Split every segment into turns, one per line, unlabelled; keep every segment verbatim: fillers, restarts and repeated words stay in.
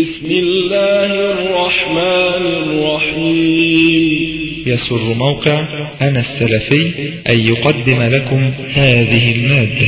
بسم الله الرحمن الرحيم.
يسر موقع أنا السلفي أن يقدم لكم هذه المادة.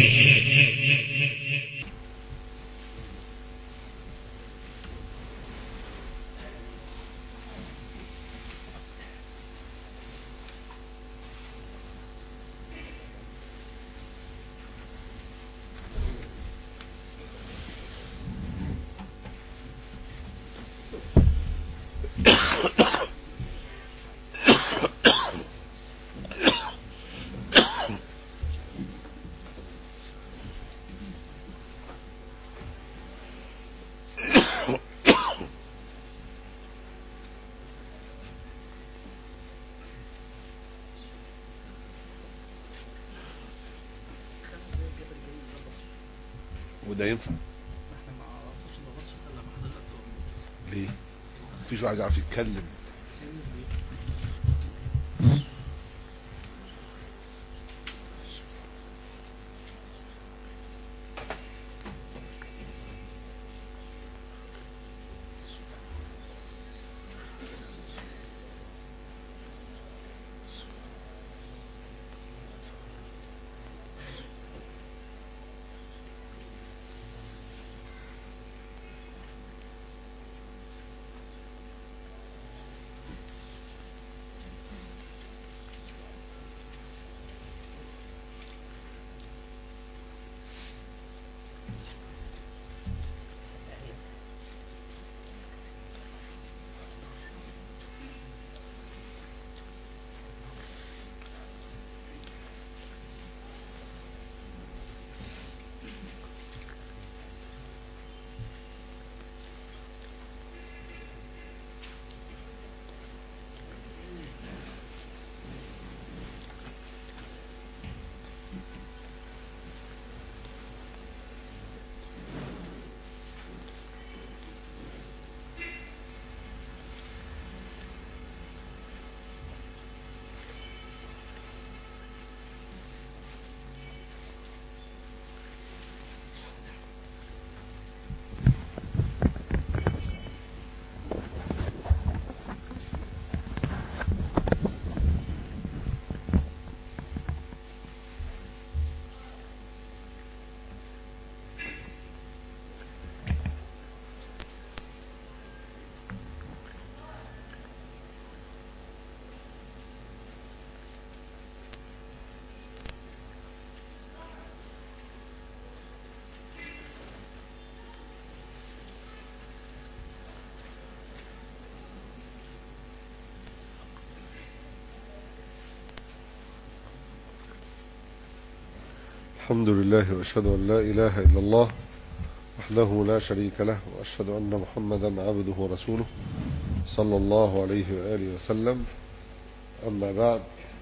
وده ينفع ليه؟ مفيش واحد يعرف يتكلم. الحمد لله وأشهد أن لا إله إلا الله وحده لا شريك له، وأشهد أن محمدا عبده ورسوله صلى الله عليه وآله وسلم. أما بعد،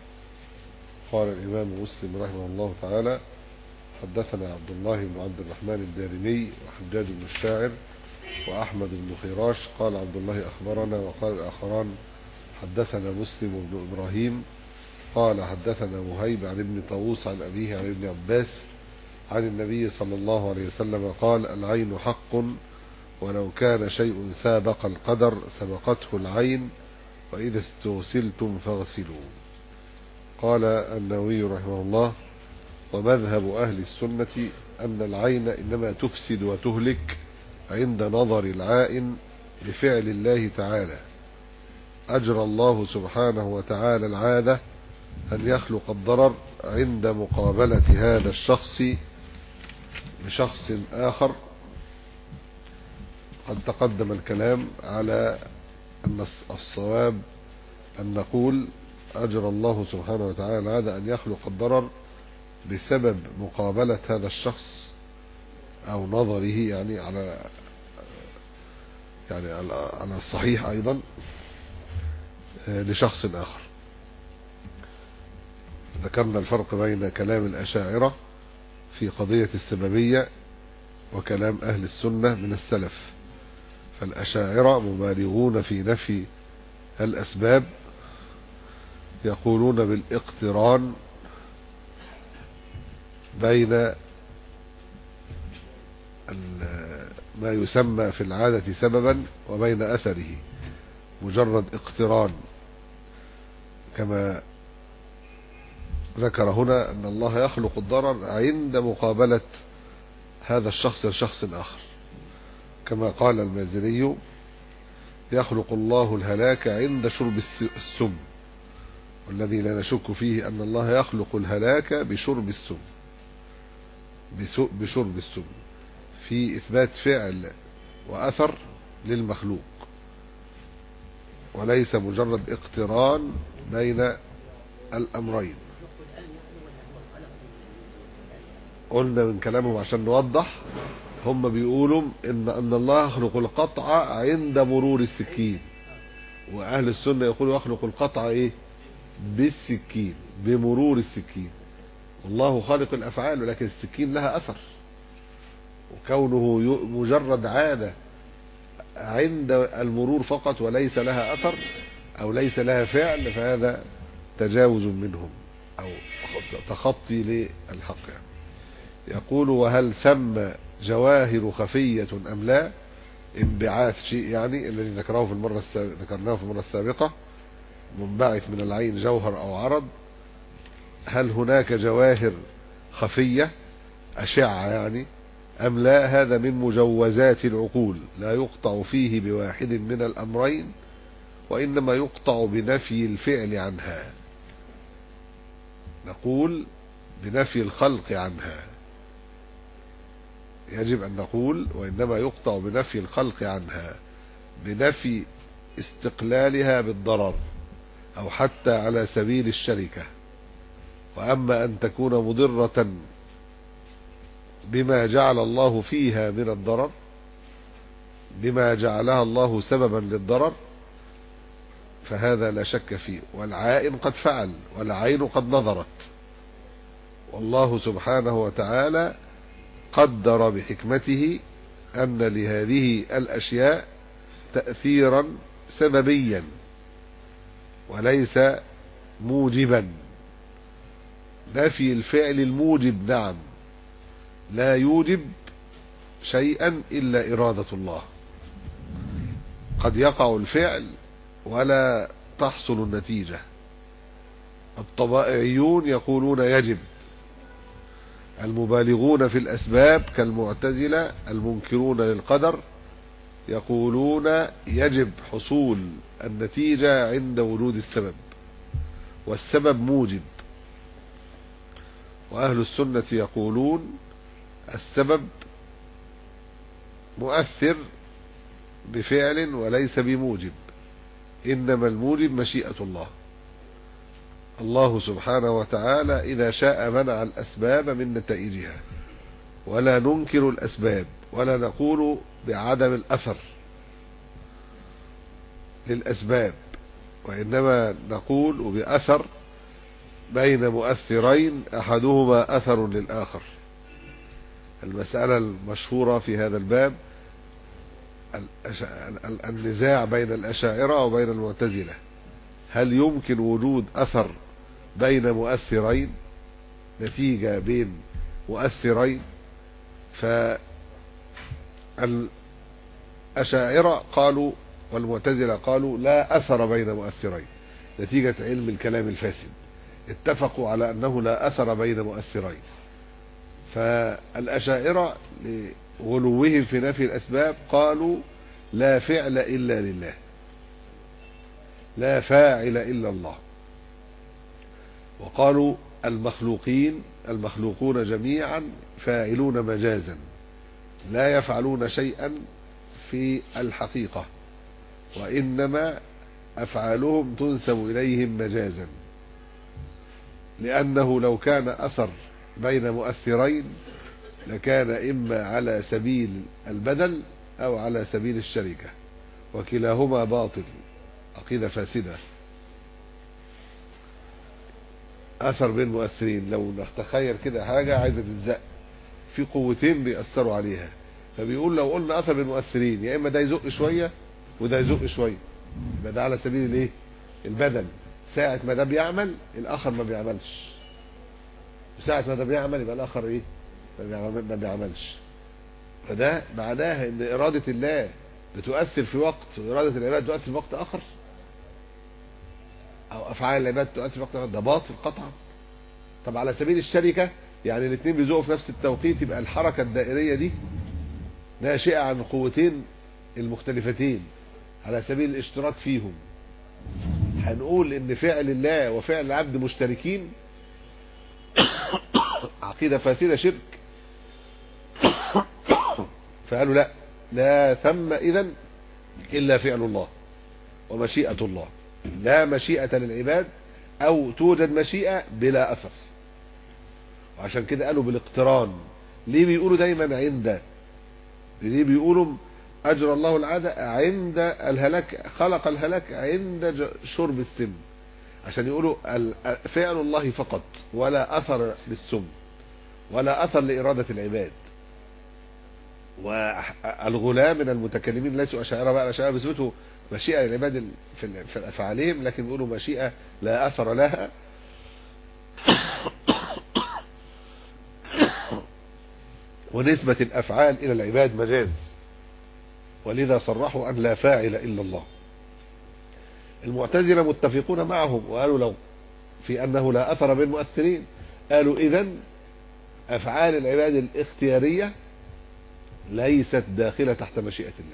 قال الإمام مسلم رحمه الله تعالى: حدثنا عبد الله بن عبد الرحمن الدارمي وحجاج بن الشاعر وأحمد بن خراش قال عبد الله أخبرنا، وقال الآخران حدثنا مسلم بن إبراهيم قال حدثنا وهيب عن ابن طاووس عن أبيه عن ابن عباس عن النبي صلى الله عليه وسلم قال: العين حق، ولو كان شيء سابق القدر سبقته العين، وإذا استغسلتم فاغسلوا. قال النووي رحمه الله: ومذهب أهل السنة أن العين إنما تفسد وتهلك عند نظر العائن لفعل الله تعالى. أجرى الله سبحانه وتعالى العادة أن يخلق الضرر عند مقابلة هذا الشخص بشخص آخر. قد تقدم الكلام على أن الصواب أن نقول أجرى الله سبحانه وتعالى العادة أن يخلق الضرر بسبب مقابلة هذا الشخص أو نظره، يعني على يعني على الصحيح أيضا لشخص آخر. ذكرنا الفرق بين كلام الأشاعرة في قضية السببية وكلام أهل السنة من السلف. فالأشاعرة مبالغون في نفي الأسباب، يقولون بالاقتران بين ما يسمى في العادة سببا وبين أثره مجرد اقتران، كما ذكر هنا أن الله يخلق الضرر عند مقابلة هذا الشخص لشخص آخر، كما قال المازري: يخلق الله الهلاك عند شرب السم، والذي لا نشك فيه أن الله يخلق الهلاك بشرب السم بشرب السم في إثبات فعل وأثر للمخلوق، وليس مجرد اقتران بين الأمرين. قلنا من كلامهم عشان نوضح، هم بيقولوا إن, أن الله يخلق القطع عند مرور السكين، وأهل السنة يقولوا يخلق القطع إيه؟ بالسكين، بمرور السكين. والله خالق الأفعال، ولكن السكين لها أثر، وكونه مجرد عادة عند المرور فقط وليس لها أثر أو ليس لها فعل، فهذا تجاوز منهم أو تخطي للحق يعني. يقول: وهل ثم جواهر خفية أم لا؟ انبعاث شيء يعني الذي ذكره في المرة ذكرناه في المرة السابقة، منبعث من العين جوهر أو عرض. هل هناك جواهر خفية أشعة يعني أم لا؟ هذا من مجوزات العقول، لا يقطع فيه بواحد من الأمرين، وإنما يقطع بنفي الفعل عنها. نقول بنفي الخلق عنها، يجب أن نقول وإنما يقطع بنفي الخلق عنها، بنفي استقلالها بالضرر أو حتى على سبيل الشركة. وأما أن تكون مضرة بما جعل الله فيها من الضرر، بما جعلها الله سببا للضرر، فهذا لا شك فيه. والعائن قد فعل، والعين قد نظرت، والله سبحانه وتعالى قدر بحكمته أن لهذه الأشياء تأثيرا سببيا وليس موجبا. نفي الفعل الموجب نعم، لا يوجب شيئا إلا إرادة الله. قد يقع الفعل ولا تحصل النتيجة. الطبائعيون يقولون يجب، المبالغون في الأسباب كالمعتزلة المنكرون للقدر يقولون يجب حصول النتيجة عند وجود السبب، والسبب موجب. وأهل السنة يقولون السبب مؤثر بفعل وليس بموجب، إنما الموجب مشيئة الله. الله سبحانه وتعالى إذا شاء منع الأسباب من نتائجها، ولا ننكر الأسباب ولا نقول بعدم الأثر للأسباب، وإنما نقول بأثر بين مؤثرين أحدهما أثر للآخر. المسألة المشهورة في هذا الباب النزاع بين الأشاعرة وبين المعتزلة، هل يمكن وجود أثر بين مؤثرين، نتيجة بين مؤثرين؟ فالأشاعرة قالوا والمعتزلة قالوا لا أثر بين مؤثرين، نتيجة علم الكلام الفاسد، اتفقوا على أنه لا أثر بين مؤثرين. فالأشاعرة لغلوهم في نفي الأسباب قالوا لا فعل إلا لله، لا فاعل إلا الله. وقالوا المخلوقين المخلوقون جميعا فاعلون مجازا، لا يفعلون شيئا في الحقيقة، وإنما أفعالهم تنسب إليهم مجازا، لأنه لو كان أثر بين مؤثرين لكان إما على سبيل البدل أو على سبيل الشركة، وكلاهما باطل، عقيدة فاسدة. أثر بين مؤثرين، لو نتخيل كده حاجة عايزة تتزق في قوتين بيأثروا عليها، فبيقول لو قلنا أثر بين مؤثرين يا إما ده يزق شوية وده يزق شوية، يبقى ده على سبيل الايه؟ البدل. ساعة ما ده بيعمل الآخر ما بيعملش، وساعة ما ده بيعمل يبقى الآخر ايه؟ ما بيعملش. فده معناها ان إرادة الله بتؤثر في وقت وإرادة العباد تؤثر في وقت آخر، أو أفعال العباد تؤثر في وقت آخر. ده باطل قطعا. طب على سبيل الشركة، يعني الاثنين بيزقوا في نفس التوقيت، يبقى الحركة الدائرية دي ناشئة عن القوتين المختلفتين على سبيل الاشتراك فيهم. هنقول ان فعل الله وفعل العبد مشتركين، عقيدة فاسدة شرك. فقالوا لا، لا ثم إذن إلا فعل الله ومشيئة الله، لا مشيئة للعباد، أو توجد مشيئة بلا أثر. وعشان كده قالوا بالاقتران. ليه بيقولوا دايما عند؟ ليه بيقولوا أجرى الله العادة عند الهلاك، خلق الهلاك عند شرب السم؟ عشان يقولوا فعل الله فقط، ولا أثر للسم ولا أثر لإرادة العباد. والغلاة من المتكلمين ليسوا أشاعرة بقى، الأشاعرة بيثبتوا مشيئة للعباد في أفعالهم، لكن بيقولوا مشيئة لا أثر لها. ونسبة الأفعال إلى العباد مجاز، ولذا صرحوا أن لا فاعل إلا الله. المعتزلة متفقون معهم وقالوا لو في أنه لا أثر بالمؤثرين، قالوا إذن أفعال العباد الاختيارية ليست داخلة تحت مشيئة الله،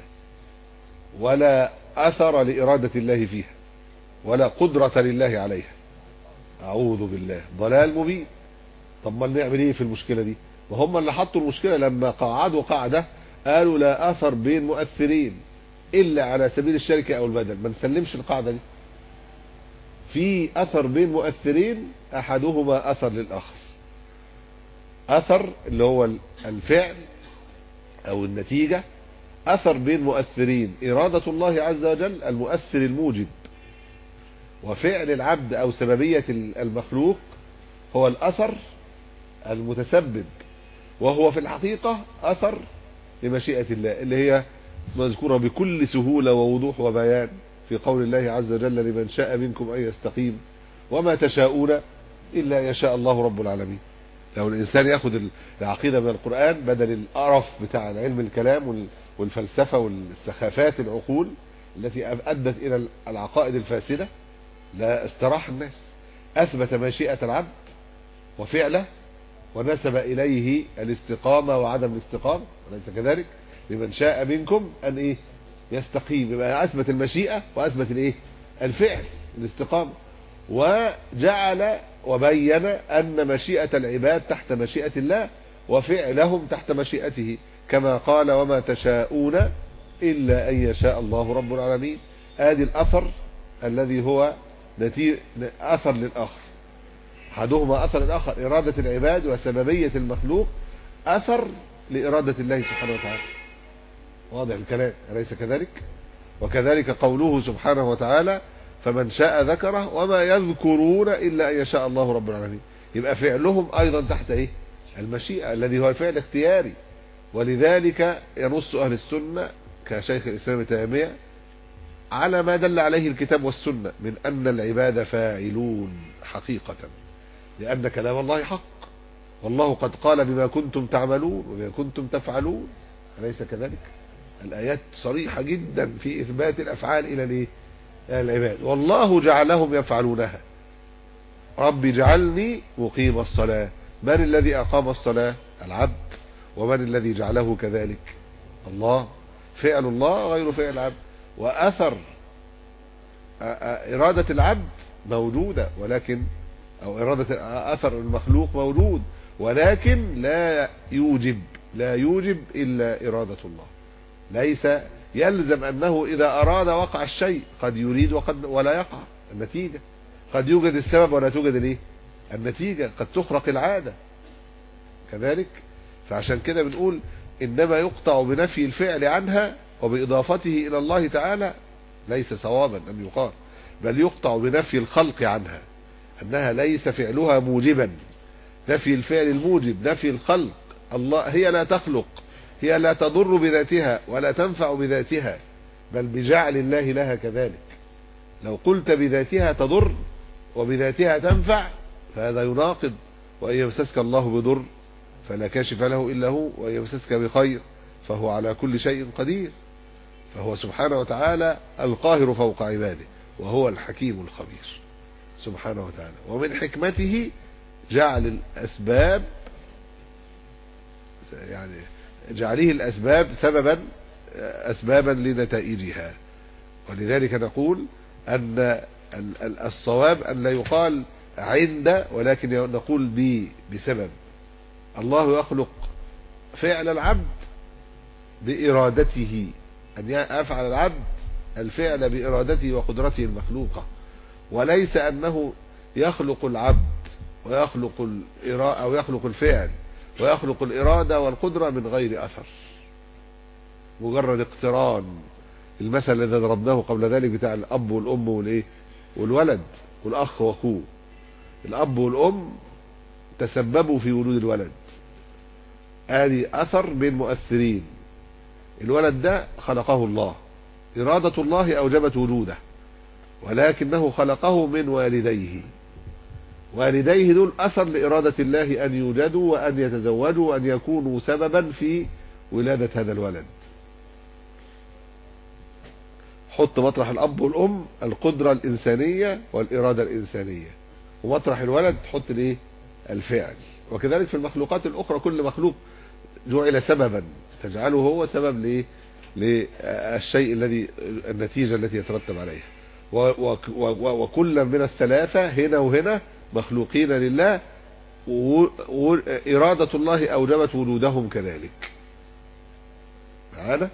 ولا أثر لإرادة الله فيها، ولا قدرة لله عليها. أعوذ بالله، ضلال مبين. طب ما نعمل ايه في المشكلة دي؟ وهم اللي حطوا المشكلة لما قعدوا قاعدة قالوا لا أثر بين مؤثرين إلا على سبيل الشركة أو البدل. ما نسلمش القاعدة دي. في أثر بين مؤثرين أحدهما أثر للآخر. أثر اللي هو الفعل أو النتيجة، أثر بين مؤثرين، إرادة الله عز وجل المؤثر الموجب، وفعل العبد أو سببية المخلوق هو الأثر المتسبب، وهو في الحقيقة أثر لمشيئة الله اللي هي مذكورة بكل سهولة ووضوح وبيان في قول الله عز وجل لمن شاء منكم أن يستقيم وما تشاءون إلا يشاء الله رب العالمين. لو الإنسان يأخذ العقيدة من القرآن بدل القرف بتاع علم الكلام والفلسفة والسخافات العقول التي أدت إلى العقائد الفاسدة، لا استراح الناس. أثبت مشيئة العبد وفعله ونسب إليه الاستقامة وعدم الاستقامة، وليس كذلك لمن شاء منكم أن إيه يستقيم. يبقى أثبت المشيئة وأثبت الإيه الفعل الاستقامة، وجعل وبين أن مشيئة العباد تحت مشيئة الله وفعلهم تحت مشيئته، كما قال وما تشاءون إلا أن يشاء الله رب العالمين. آدي الأثر الذي هو نتيجة أثر للآخر، أحدهما أثر الآخر إرادة العباد وسببية المخلوق أثر لإرادة الله سبحانه وتعالى. واضح الكلام أليس كذلك؟ وكذلك قوله سبحانه وتعالى فمن شاء ذكره وما يذكرون إلا أن يشاء الله رب العالمين. يبقى فعلهم أيضا تحت إيه المشيئة الذي هو الفعل الاختياري. ولذلك ينص أهل السنة كشيخ الإسلام تيمية على ما دل عليه الكتاب والسنة من أن العباد فاعلون حقيقة، لأن كلام الله حق، والله قد قال بما كنتم تعملون وبما كنتم تفعلون، أليس كذلك؟ الآيات صريحة جدا في إثبات الأفعال إلى العباد، والله جعلهم يفعلونها. رب جعلني مقيم الصلاة. من الذي أقام الصلاة؟ العبد. ومن الذي جعله كذلك؟ الله. فعل الله غير فعل العبد. وأثر إرادة العبد موجودة، ولكن أو إرادة أثر المخلوق موجود، ولكن لا يوجب لا يوجب إلا إرادة الله. ليس يلزم أنه إذا أراد وقع الشيء، قد يريد وقد ولا يقع النتيجة، قد يوجد السبب ولا توجد الايه النتيجة، قد تخرق العادة كذلك. فعشان كده بنقول إنما يقطع بنفي الفعل عنها وبإضافته إلى الله تعالى، ليس صوابا أن يقال، بل يقطع بنفي الخلق عنها، أنها ليس فعلها موجبا. نفي الفعل الموجب، نفي الخلق. الله هي لا تخلق، هي لا تضر بذاتها ولا تنفع بذاتها، بل بجعل الله لها كذلك. لو قلت بذاتها تضر وبذاتها تنفع فهذا يناقض. وإن يمسسك الله بضر فلا كاشف له إلا هو، وإن يمسسك بخير فهو على كل شيء قدير، فهو سبحانه وتعالى القاهر فوق عباده، وهو الحكيم الخبير سبحانه وتعالى. ومن حكمته جعل الأسباب، يعني جعله الأسباب سببا أسبابا لنتائجها. ولذلك نقول أن الصواب أن لا يقال عند، ولكن نقول بسبب. الله يخلق فعل العبد بإرادته، أن يفعل العبد الفعل بإرادته وقدرته المخلوقة، وليس أنه يخلق العبد ويخلق الإرادة أو يخلق الفعل ويخلق الإرادة والقدرة من غير أثر، مجرد اقتران. المثل الذي ضربناه قبل ذلك بتاع الأب والأم والإيه والولد والأخ وأخوه. الأب والأم تسببوا في ولود الولد، آدي أثر بين مؤثرين. الولد ده خلقه الله، إرادة الله أوجبت وجوده، ولكنه خلقه من والديه. والديه دول أثر لإرادة الله أن يوجدوا وأن يتزوجوا وأن يكونوا سببا في ولادة هذا الولد. حط مطرح الأب والأم القدرة الإنسانية والإرادة الإنسانية، ومطرح الولد حط الايه الفعل. وكذلك في المخلوقات الأخرى كل مخلوق جعل سببا تجعله هو سبب ليه للشيء الذي النتيجة التي يترتب عليها. وكل من الثلاثة هنا وهنا مخلوقين لله، وإرادة الله أوجبت وجودهم كذلك. معانا؟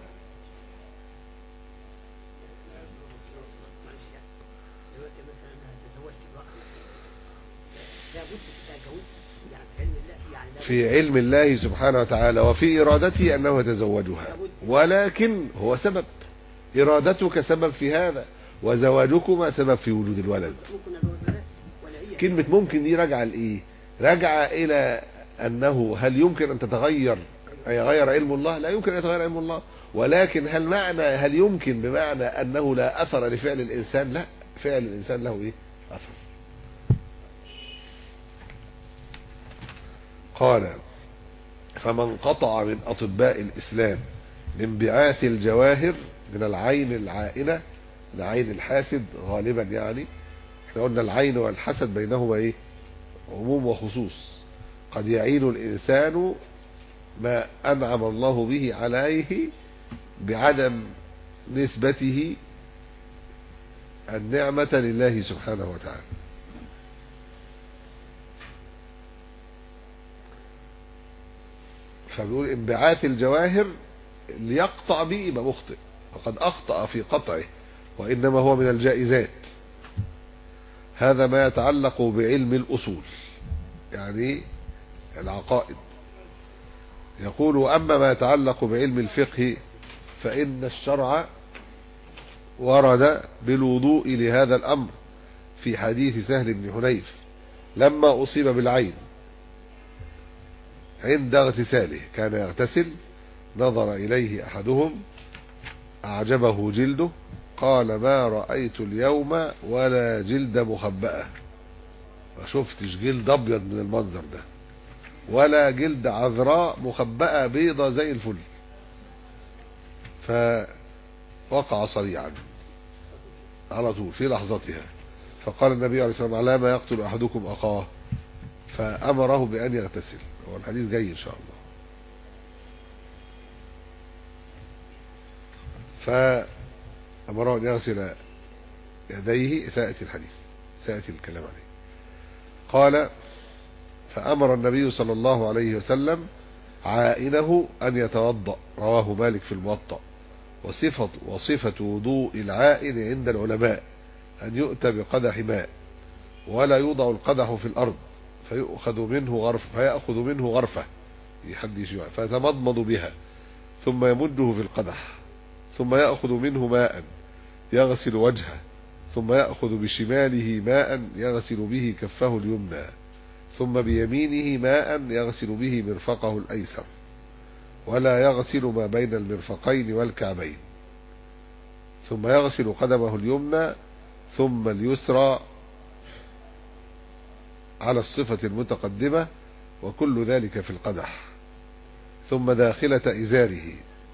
في علم الله سبحانه وتعالى وفي إرادته أنه يتزوجها، ولكن هو سبب. إرادتك سبب في هذا، وزواجكما سبب في وجود الولد. كلمة ممكن دي راجعة لإيه؟ راجعة إلى أنه هل يمكن أن تتغير أي يغير علم الله؟ لا يمكن أن يتغير علم الله. ولكن هل معنى هل يمكن بمعنى أنه لا أثر لفعل الإنسان؟ لا، فعل الإنسان له إيه؟ أثر. قال: فمن قطع من أطباء الإسلام بانبعاث الجواهر من العين العائنة، العين الحاسد غالبا، يعني احنا قلنا العين والحسد بينهما ايه؟ عموم وخصوص. قد يعين الإنسان ما أنعم الله به عليه بعدم نسبته النعمة لله سبحانه وتعالى. فبيقول انبعاث الجواهر اللي يقطع به يبقى مخطئ، وقد أخطأ في قطعه، وإنما هو من الجائزات. هذا ما يتعلق بعلم الأصول، يعني العقائد. يقول: أما ما يتعلق بعلم الفقه فإن الشرع ورد بالوضوء لهذا الأمر في حديث سهل بن حنيف لما أصيب بالعين عند اغتساله، كان يغتسل، نظر إليه أحدهم أعجبه جلده، قال: ما رأيت اليوم ولا جلد مخبأة، ما شفتش جلد أبيض من المنظر ده، ولا جلد عذراء مخبأة بيضة زي الفل. فوقع صريعا على طول في لحظتها. فقال النبي عليه الصلاة والسلام: على ما يقتل أحدكم أخاه، فأمره بأن يغتسل. هو الحديث جاي إن شاء الله. فأمره أن يغسل يديه. سيأتي الحديث، سيأتي الكلام عليه. قال: فأمر النبي صلى الله عليه وسلم عائنه أن يتوضأ، رواه مالك في الموطأ. وصفة, وصفة وضوء العائن عند العلماء أن يؤتى بقدح ماء، ولا يوضع القدح في الأرض فيأخذ منه غرفة فيأخذ منه غرفة فيتمضمض بها، ثم يمده في القدح، ثم يأخذ منه ماء يغسل وجهه، ثم يأخذ بشماله ماء يغسل به كفه اليمنى، ثم بيمينه ماء يغسل به مرفقه الأيسر، ولا يغسل ما بين المرفقين والكعبين، ثم يغسل قدمه اليمنى ثم اليسرى على الصفة المتقدمة، وكل ذلك في القدح، ثم داخلة إزاره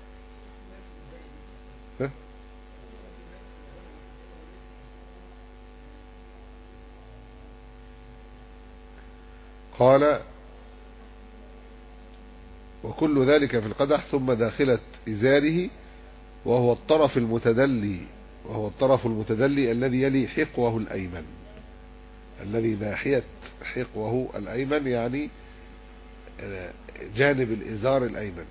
قال وكل ذلك في القدح ثم داخلة إزاره وهو الطرف المتدلي وهو الطرف المتدلي الذي يلي حقوه الأيمن، الذي ناحية حقوه الأيمن يعني جانب الإزار الأيمن.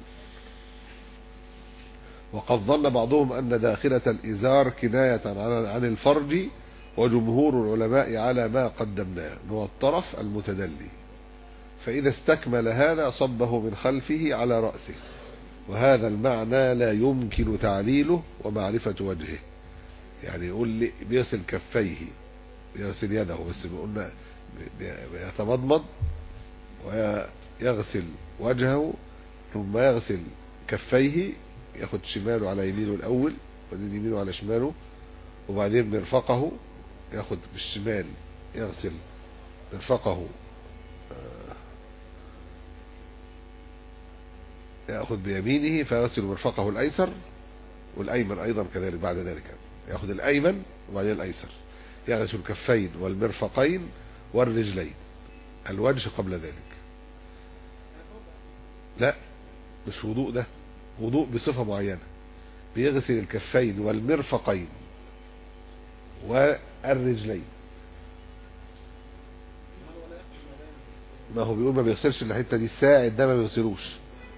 وقد ظن بعضهم أن داخلة الإزار كناية عن الفرج، وجمهور العلماء على ما قدمناه هو الطرف المتدلي، فإذا استكمل هذا صبه من خلفه على رأسه، وهذا المعنى لا يمكن تعليله ومعرفة وجهه. يعني يقول لي بيغسل كفيه بيغسل يده بس قلنا يتمضمض ويغسل وجهه ثم يغسل كفيه، ياخد شماله على يمينه الأول وبعدين يمينه على شماله، وبعدين مرفقه ياخد بالشمال يغسل مرفقه ياخذ بيمينه فيغسل مرفقه الايسر والايمن ايضا كذلك. بعد ذلك ياخذ الايمن وبعدين الايسر، يغسل الكفين والمرفقين والرجلين، الوجه قبل ذلك. لا مش وضوء، ده وضوء بصفة معينة، بيغسل الكفين والمرفقين والرجلين. ما هو بيقول ما بيغسلش الحته دي، الساعد ده ما بيغسلوش.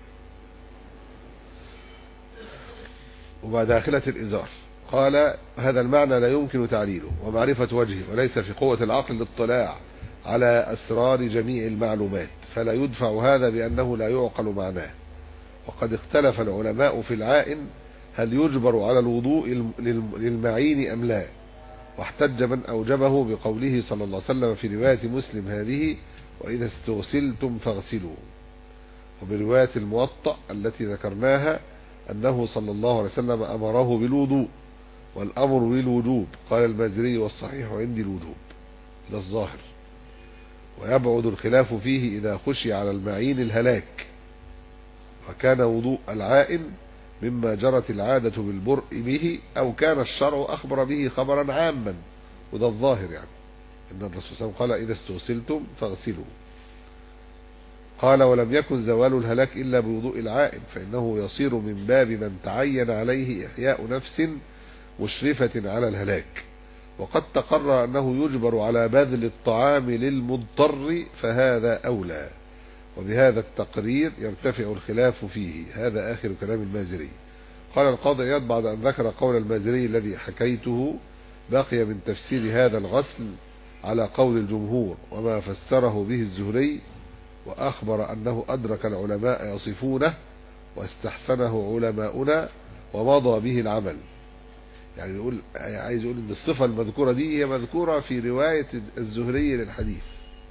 وبعد داخلة الإزار قال هذا المعنى لا يمكن تعليله ومعرفة وجهه، وليس في قوة العقل الاطلاع على أسرار جميع المعلومات، فلا يدفع هذا بأنه لا يعقل معناه. وقد اختلف العلماء في العائن هل يجبر على الوضوء للمعين أم لا، واحتج من أوجبه بقوله صلى الله عليه وسلم في رواية مسلم هذه وإذا استغسلتم فاغسلوا. وبرواية الموطأ التي ذكرناها أنه صلى الله عليه وسلم أمره بالوضوء، والأمر للوجوب. قال المازري والصحيح عندي الوجوب، ده الظاهر. ويبعد الخلاف فيه إذا خشي على المعين الهلاك، وكان وضوء العائن مما جرت العادة بالبرء به، أو كان الشرع أخبر به خبرا عاما، وده الظاهر يعني إن الرسول صلى الله عليه وسلم قال إذا استغسلتم فاغسلوا. قال ولم يكن زوال الهلاك إلا بوضوء العائن، فإنه يصير من باب من تعين عليه إحياء نفس مشرفة على الهلاك. وقد تقرر أنه يجبر على بذل الطعام للمضطر، فهذا أولى. وبهذا التقرير يرتفع الخلاف فيه. هذا آخر كلام المازري. قال القاضي عياض بعد أن ذكر قول المازري الذي حكيته، بقي من تفسير هذا الغسل على قول الجمهور وما فسره به الزهري، وأخبر أنه أدرك العلماء يصفونه واستحسنه علماؤنا ومضى به العمل. يعني يقول عايز يقول ان الصفة المذكورة دي هي مذكورة في رواية الزهري للحديث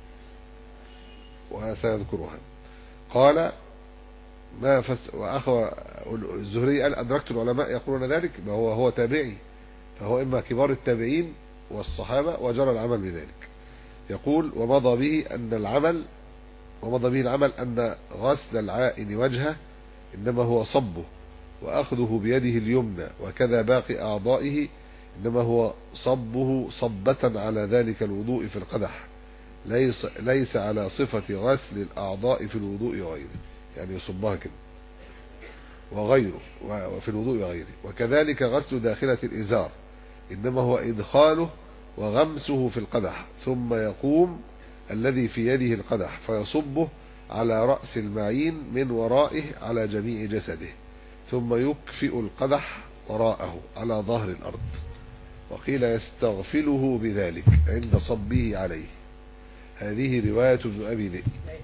وسيذكرها. قال ما فس وأخوى الزهري قال أدركت العلماء يقولون ذلك، ما هو هو تابعي، فهو إما كبار التابعين والصحابة وجرى العمل بذلك. يقول ومضى به أن العمل ومضى به العمل أن غسل العائن وجهه إنما هو صبه وأخذه بيده اليمنى، وكذا باقي أعضائه إنما هو صبه صبة على ذلك الوضوء في القدح، ليس, ليس على صفة غسل الأعضاء في الوضوء وغيره، يعني يصبها كده وغيره وفي الوضوء وغيره. وكذلك غسل داخلة الإزار إنما هو إدخاله وغمسه في القدح، ثم يقوم الذي في يده القدح فيصبه على رأس المعين من ورائه على جميع جسده، ثم يكفئ القدح وراءه على ظهر الأرض. وقيل يستغفله بذلك عند صبه عليه. هذه رواية ابن أبي ذئب.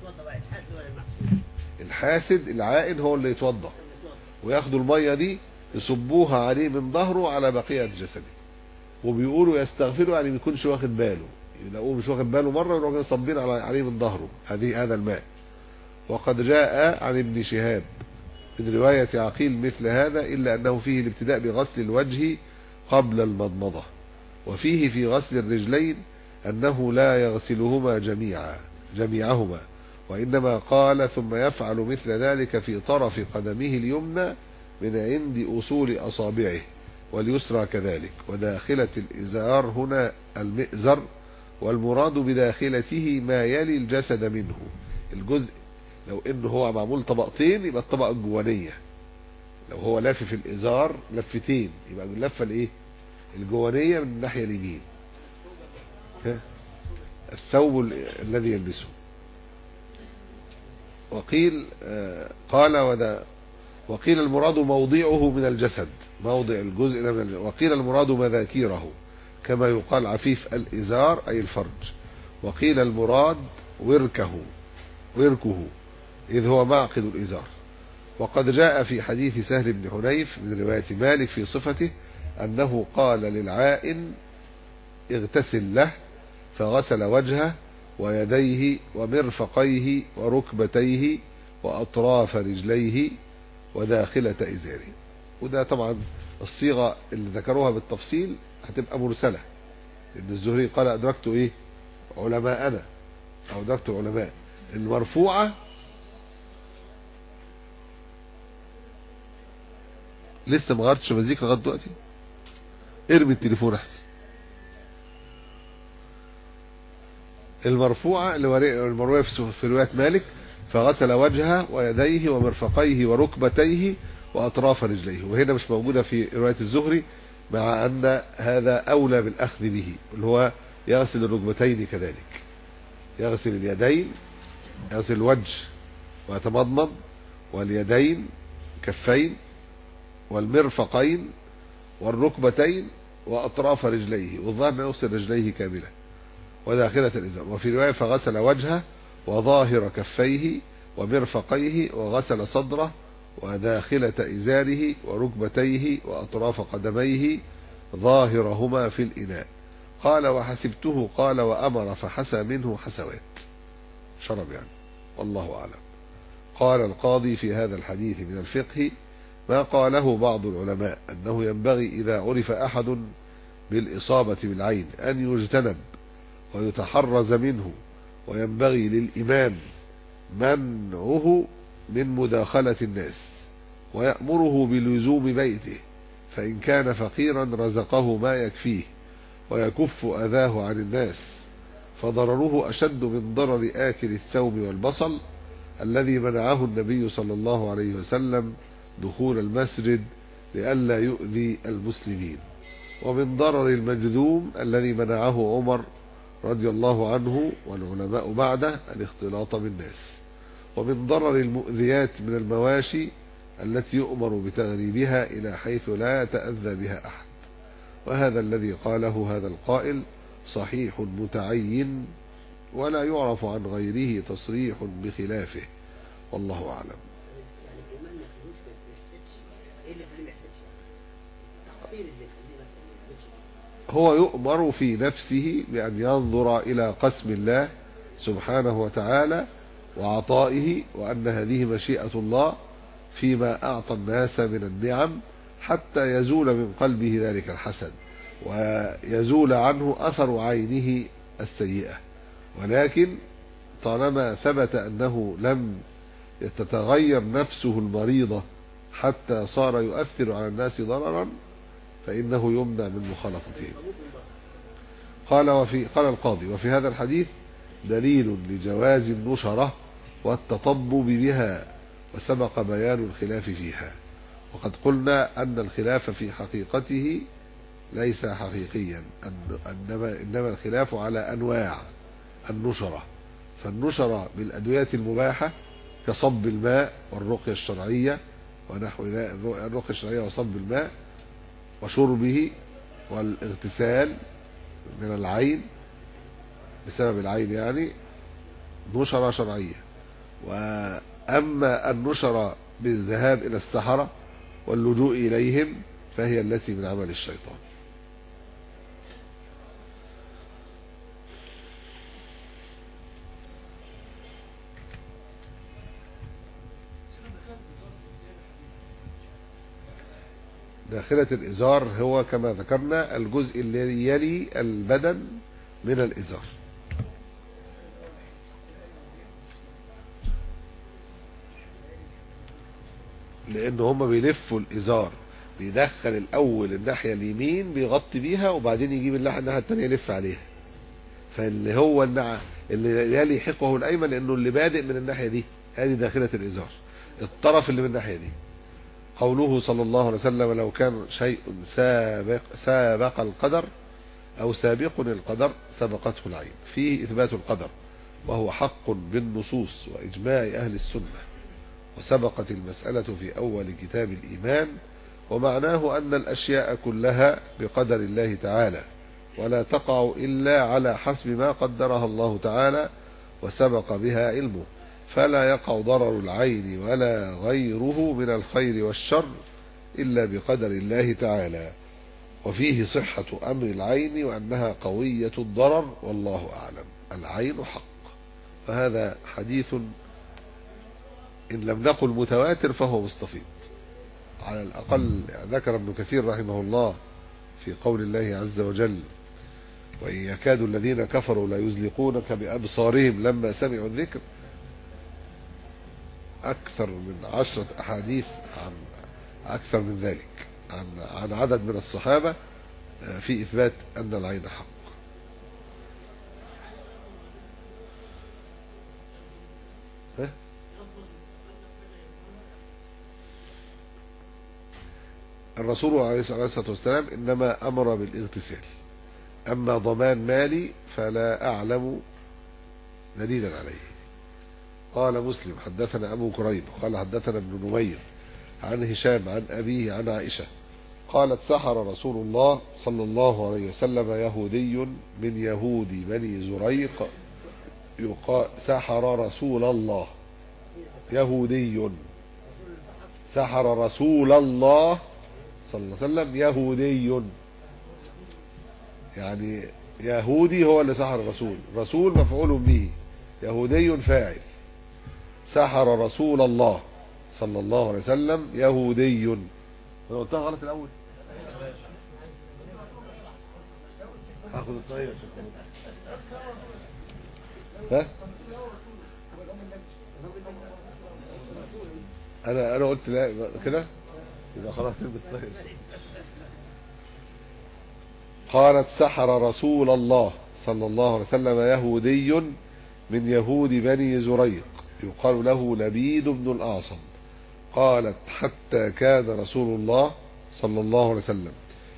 الحاسد العائن هو اللي يتوضأ وياخدوا المية دي يصبوها عليه من ظهره على بقية جسده، وبيقولوا يستغفله يعني ما يكونش واخد باله، يلاقوه مش واخد باله مرة يروحوا صبين عليه من ظهره هذه هذا الماء. وقد جاء عن ابن شهاب من رواية عقيل مثل هذا، إلا أنه فيه الابتداء بغسل الوجه قبل المضمضة، وفيه في غسل الرجلين أنه لا يغسلهما جميعا جميعهما، وإنما قال ثم يفعل مثل ذلك في طرف قدمه اليمنى من عند أصول أصابعه، واليسرى كذلك. وداخلة الإزار هنا المئزر والمراد بداخلته ما يلي الجسد منه. الجزء لو انه هو معمول طبقتين يبقى الطبقة الجوانية، لو هو لف في الازار لفتين يبقى اللفة الايه الجوانية من الناحية اليمين، الثوب الذي يلبسه. وقيل آه قال وذا وقيل المراد موضعه من الجسد، موضع الجزء من الجسد. وقيل المراد مذاكيره كما يقال عفيف الإزار أي الفرج. وقيل المراد وركه وركه إذ هو معقد الإزار. وقد جاء في حديث سهل بن حنيف من رواية مالك في صفته أنه قال للعائن اغتسل له، فغسل وجهه ويديه ومرفقيه وركبتيه وأطراف رجليه وداخلة إزاره. وده طبعا الصيغة اللي ذكروها بالتفصيل هتبقى مرسلة، لأن الزهري قال أدركت إيه علماء أنا أو أدركت علماء. المرفوعة لسه ما غيرتش مزيكا لغاية دلوقتي، ارمي التليفون أحسن. المرفوعة المروية في رواية مالك فغسل وجهه ويديه ومرفقيه وركبتيه وأطراف رجليه، وهنا مش موجودة في رواية الزهري، مع أن هذا أولى بالأخذ به، اللي هو يغسل الركبتين كذلك، يغسل اليدين، يغسل الوجه ويتمضمض، واليدين كفين والمرفقين والركبتين وأطراف رجليه، والظاهر أنه يغسل رجليه كاملة وداخلة الإزار. وفي رواية فغسل وجهه وظاهر كفيه ومرفقيه وغسل صدره وداخلة إزاره وركبتيه وأطراف قدميه ظاهرهما في الإناء. قال وحسبته قال وأمر فحسى منه حسوات، شرب يعني، والله أعلم. قال القاضي في هذا الحديث من الفقه ما قاله بعض العلماء أنه ينبغي إذا عرف أحد بالإصابة بالعين أن يجتنب ويتحرز منه، وينبغي للإمام منعه من مداخلة الناس ويأمره بلزوم بيته، فإن كان فقيرا رزقه ما يكفيه ويكف أذاه عن الناس، فضرره أشد من ضرر آكل الثوم والبصل الذي منعه النبي صلى الله عليه وسلم دخول المسجد لئلا يؤذي المسلمين، ومن ضرر المجذوم الذي منعه عمر رضي الله عنه والعلماء بعده الاختلاط بالناس، ومن ضرر المؤذيات من المواشي التي يؤمر بتغريبها إلى حيث لا يتأذى بها أحد. وهذا الذي قاله هذا القائل صحيح متعين ولا يعرف عن غيره تصريح بخلافه، والله أعلم. هو يؤمر في نفسه بأن ينظر إلى قسم الله سبحانه وتعالى وعطائه، وأن هذه مشيئة الله فيما أعطى الناس من النعم، حتى يزول من قلبه ذلك الحسد ويزول عنه أثر عينه السيئة. ولكن طالما ثبت أنه لم تتغير نفسه المريضة حتى صار يؤثر على الناس ضررا فإنه يمنع من مخالطتهم. قال وفي قال القاضي وفي هذا الحديث دليل لجواز النشرة والتطبب بها، وسبق بيان الخلاف فيها. وقد قلنا أن الخلاف في حقيقته ليس حقيقيا، إنما, إنما الخلاف على أنواع النشرة. فالنشرة بالأدوية المباحة كصب الماء والرقية الشرعية ونحو الرقية الشرعية وصب الماء وشربه والاغتسال من العين بسبب العين، يعني نشرة شرعية. وأما النشرة بالذهاب إلى السحرة واللجوء إليهم فهي التي من عمل الشيطان. داخلة الإزار هو كما ذكرنا الجزء الذي يلي البدن من الإزار. لأن هم بيلفوا الإزار، بيدخل الأول الناحية اليمين بيغطي بيها، وبعدين يجيب الناحية التانية يلف عليها، فاللي هو النع... اللي يلي حقه الأيمن لأنه اللي بادئ من الناحية دي، هذه داخلة الإزار، الطرف اللي من الناحية دي. قوله صلى الله عليه وسلم لو كان شيء سابق, سابق القدر أو سابق القدر سبقته العين، فيه إثبات القدر وهو حق بالنصوص وإجماع أهل السنة، وسبقت المسألة في أول كتاب الإيمان، ومعناه أن الأشياء كلها بقدر الله تعالى ولا تقع إلا على حسب ما قدرها الله تعالى وسبق بها علمه، فلا يقع ضرر العين ولا غيره من الخير والشر إلا بقدر الله تعالى. وفيه صحة أمر العين وأنها قوية الضرر، والله أعلم. العين حق. فهذا حديث إن لم نقل متواتر فهو مستفيض على الأقل. ذكر ابن كثير رحمه الله في قول الله عز وجل وإن يكاد الذين كفروا لا يزلقونك بأبصارهم لما سمعوا الذكر، أكثر من عشرة أحاديث عن أكثر من ذلك عن, عن عدد من الصحابة في إثبات أن العين حق. ها؟ الرسول عليه الصلاة والسلام إنما أمر بالاغتسال، أما ضمان مالي فلا أعلم دليلا عليه. قال مسلم حدثنا أبو كريب قال حدثنا ابن نمير عن هشام عن أبيه عن عائشة قالت سحر رسول الله صلى الله عليه وسلم يهودي من يهود بني زريق يقال سحر رسول الله يهودي سحر رسول الله صلى الله عليه وسلم يهودي، يعني يهودي هو اللي سحر الرسول، رسول مفعول به، يهودي فاعل. سحر رسول الله صلى الله عليه وسلم يهودي. انا قلتها غلط الاول، هاخد الطريقه. ها انا انا قلت لا كده يبقى خلاص البس طيب. قالت سحر رسول الله صلى الله عليه وسلم يهودي من يهود بني زريق يقال له لبيد بن الأعصم. قالت حتى كان رسول الله صلى الله عليه وسلم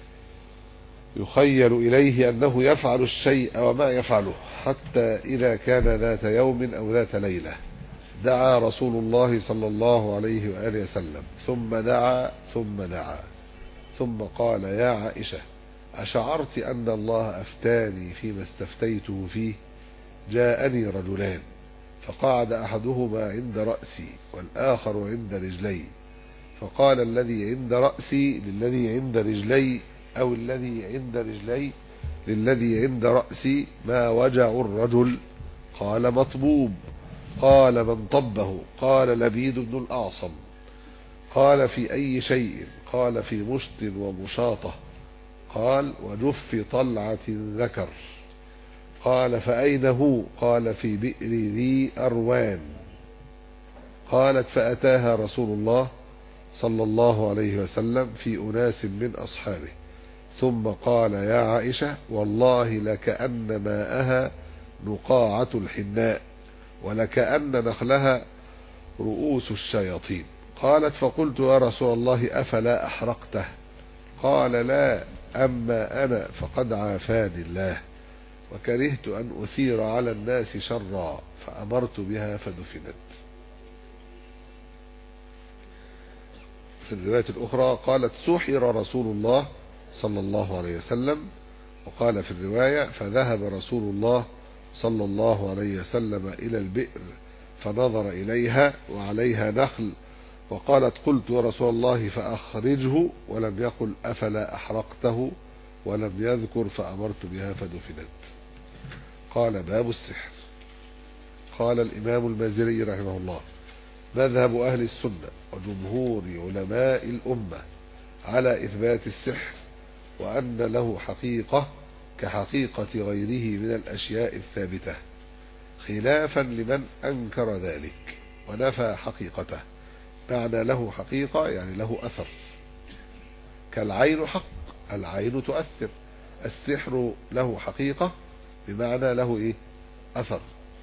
يخيل إليه أنه يفعل الشيء وما يفعله، حتى إذا كان ذات يوم أو ذات ليلة دعا رسول الله صلى الله عليه وآله وسلم ثم دعا ثم دعا ثم قال يا عائشة أشعرت أن الله أفتاني فيما استفتيته فيه؟ جاءني رجلان فقعد أحدهما عند رأسي والآخر عند رجلي، فقال الذي عند رأسي للذي عند رجلي أو الذي عند رجلي للذي عند رأسي ما وجع الرجل؟ قال مطبوب. قال من طبه؟ قال لبيد بن الأعصم. قال في أي شيء؟ قال في مشط ومشاطة. قال وجف طلعة ذكر. قال فأين هو؟ قال في بئر ذي أروان. قالت فأتاها رسول الله صلى الله عليه وسلم في أناس من أصحابه ثم قال يا عائشة والله لكأن ماءها نقاعة الحناء ولكأن نخلها رؤوس الشياطين. قالت فقلت يا رسول الله أفلا أحرقته؟ قال لا، أما أنا فقد عافاني الله وكرهت أن أثير على الناس شرا فأمرت بها فدفنت. في الرواية الأخرى قالت سحر رسول الله صلى الله عليه وسلم. وقال في الرواية فذهب رسول الله صلى الله عليه وسلم إلى البئر فنظر إليها وعليها نخل، وقالت قلت يا رسول الله فأخرجه، ولم يقل أفلا أحرقته، ولم يذكر فأمرت بها فدفنت. قال باب السحر. قال الإمام المازري رحمه الله مذهب أهل السنة وجمهور علماء الأمة على إثبات السحر وأن له حقيقة كحقيقة غيره من الأشياء الثابتة، خلافا لمن أنكر ذلك ونفى حقيقته. معنى له حقيقة يعني له أثر، كالعين حق، العين تؤثر. السحر له حقيقة بمعنى له إيه أثر،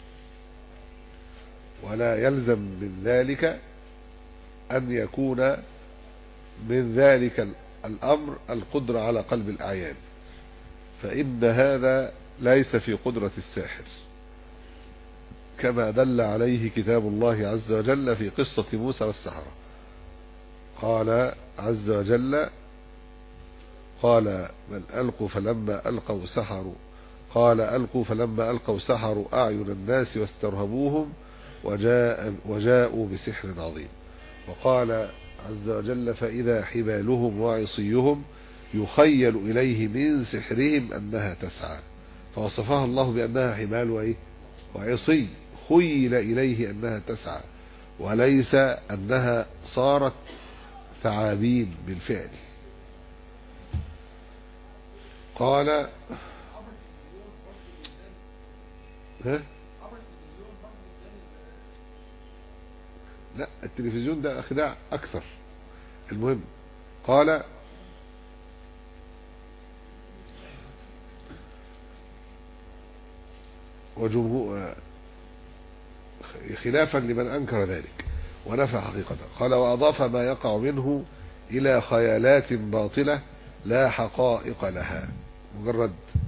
ولا يلزم من ذلك أن يكون من ذلك الأمر القدرة على قلب الأعيان، فإن هذا ليس في قدرة الساحر، كما دل عليه كتاب الله عز وجل في قصة موسى والسحرة. قال عز وجل: قال بل ألقوا فلما ألقوا سحروا قال ألقوا فلما ألقوا سحروا أعين الناس واسترهبوهم وجاء وجاءوا بسحر عظيم. وقال عز وجل: فإذا حبالهم وعصيهم يخيل إليه من سحرهم أنها تسعى، فوصفها الله بأنها حبال وإيه وعصي، خيل إليه أنها تسعى، وليس أنها صارت ثعابين بالفعل. قال ها لا، التلفزيون ده خداع أكثر. المهم قال: وجمهور خلافا لمن أنكر ذلك ونفى حقيقته. قال: وأضاف ما يقع منه إلى خيالات باطلة لا حقائق لها، مجرد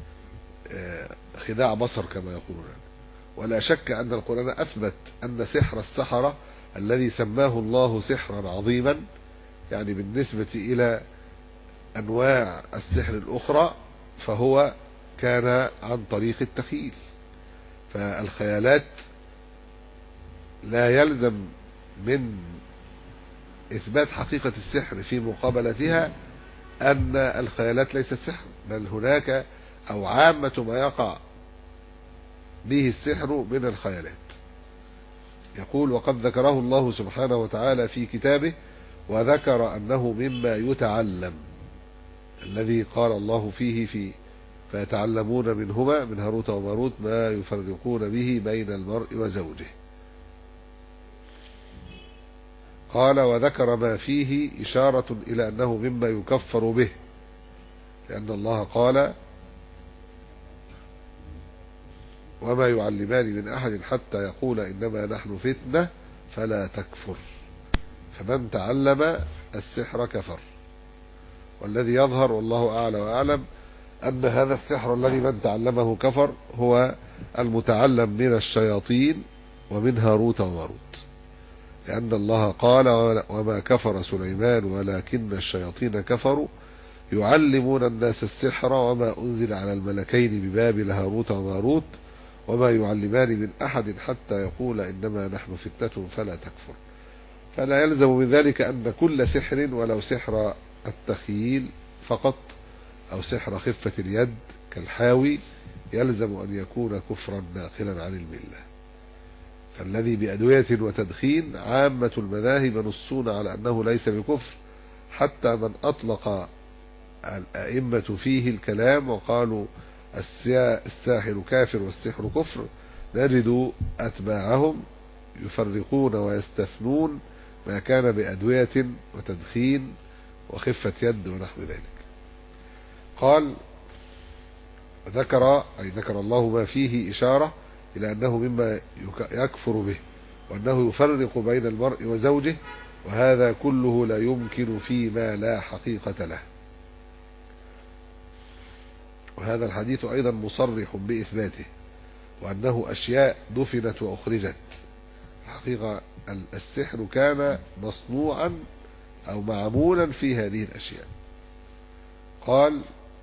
خداع بصر كما يقولون. ولا شك أن القرآن أثبت أن سحر السحرة الذي سماه الله سحرا عظيما، يعني بالنسبة إلى أنواع السحر الأخرى، فهو كان عن طريق التخيل. فالخيالات لا يلزم من إثبات حقيقة السحر في مقابلتها أن الخيالات ليست سحر، بل هناك أو عامة ما يقع به السحر من الخيالات. يقول: وقد ذكره الله سبحانه وتعالى في كتابه، وذكر أنه مما يتعلم، الذي قال الله فيه في فيتعلمون منهما من هاروت وماروت ما يفرقون به بين المرء وزوجه. قال: وذكر ما فيه إشارة إلى أنه مما يكفر به، لأن الله قال: وما يعلمان من أحد حتى يقول إنما نحن فتنة فلا تكفر، فمن تعلم السحر كفر. والذي يظهر والله أعلى وأعلم أن هذا السحر الذي من تعلمه كفر هو المتعلم من الشياطين ومن هاروت وماروت، لأن الله قال: وما كفر سليمان ولكن الشياطين كفروا يعلمون الناس السحر وما أنزل على الملكين ببابل هاروت وماروت وما يعلمان من أحد حتى يقول إنما نحن فتنة فلا تكفر. فلا يلزم من ذلك أن كل سحر ولو سحر التخييل فقط أو سحر خفة اليد كالحاوي يلزم أن يكون كفرا ناقلا عن الملة. فالذي بأدوية وتدخين عامة المذاهب نصون على أنه ليس بكفر، حتى من أطلق الأئمة فيه الكلام وقالوا الساحر كافر والسحر كفر، نجد أتباعهم يفرقون ويستثنون ما كان بأدوية وتدخين وخفة يد ونحو ذلك. قال: ذكر أي ذكر الله ما فيه إشارة إلى أنه مما يكفر به، وأنه يفرق بين المرء وزوجه، وهذا كله لا يمكن فيما لا حقيقة له. وهذا الحديث أيضا مصرح بإثباته، وأنه أشياء دفنت وأخرجت. الحقيقة السحر كان مصنوعا أو معمولا في هذه الأشياء. قال: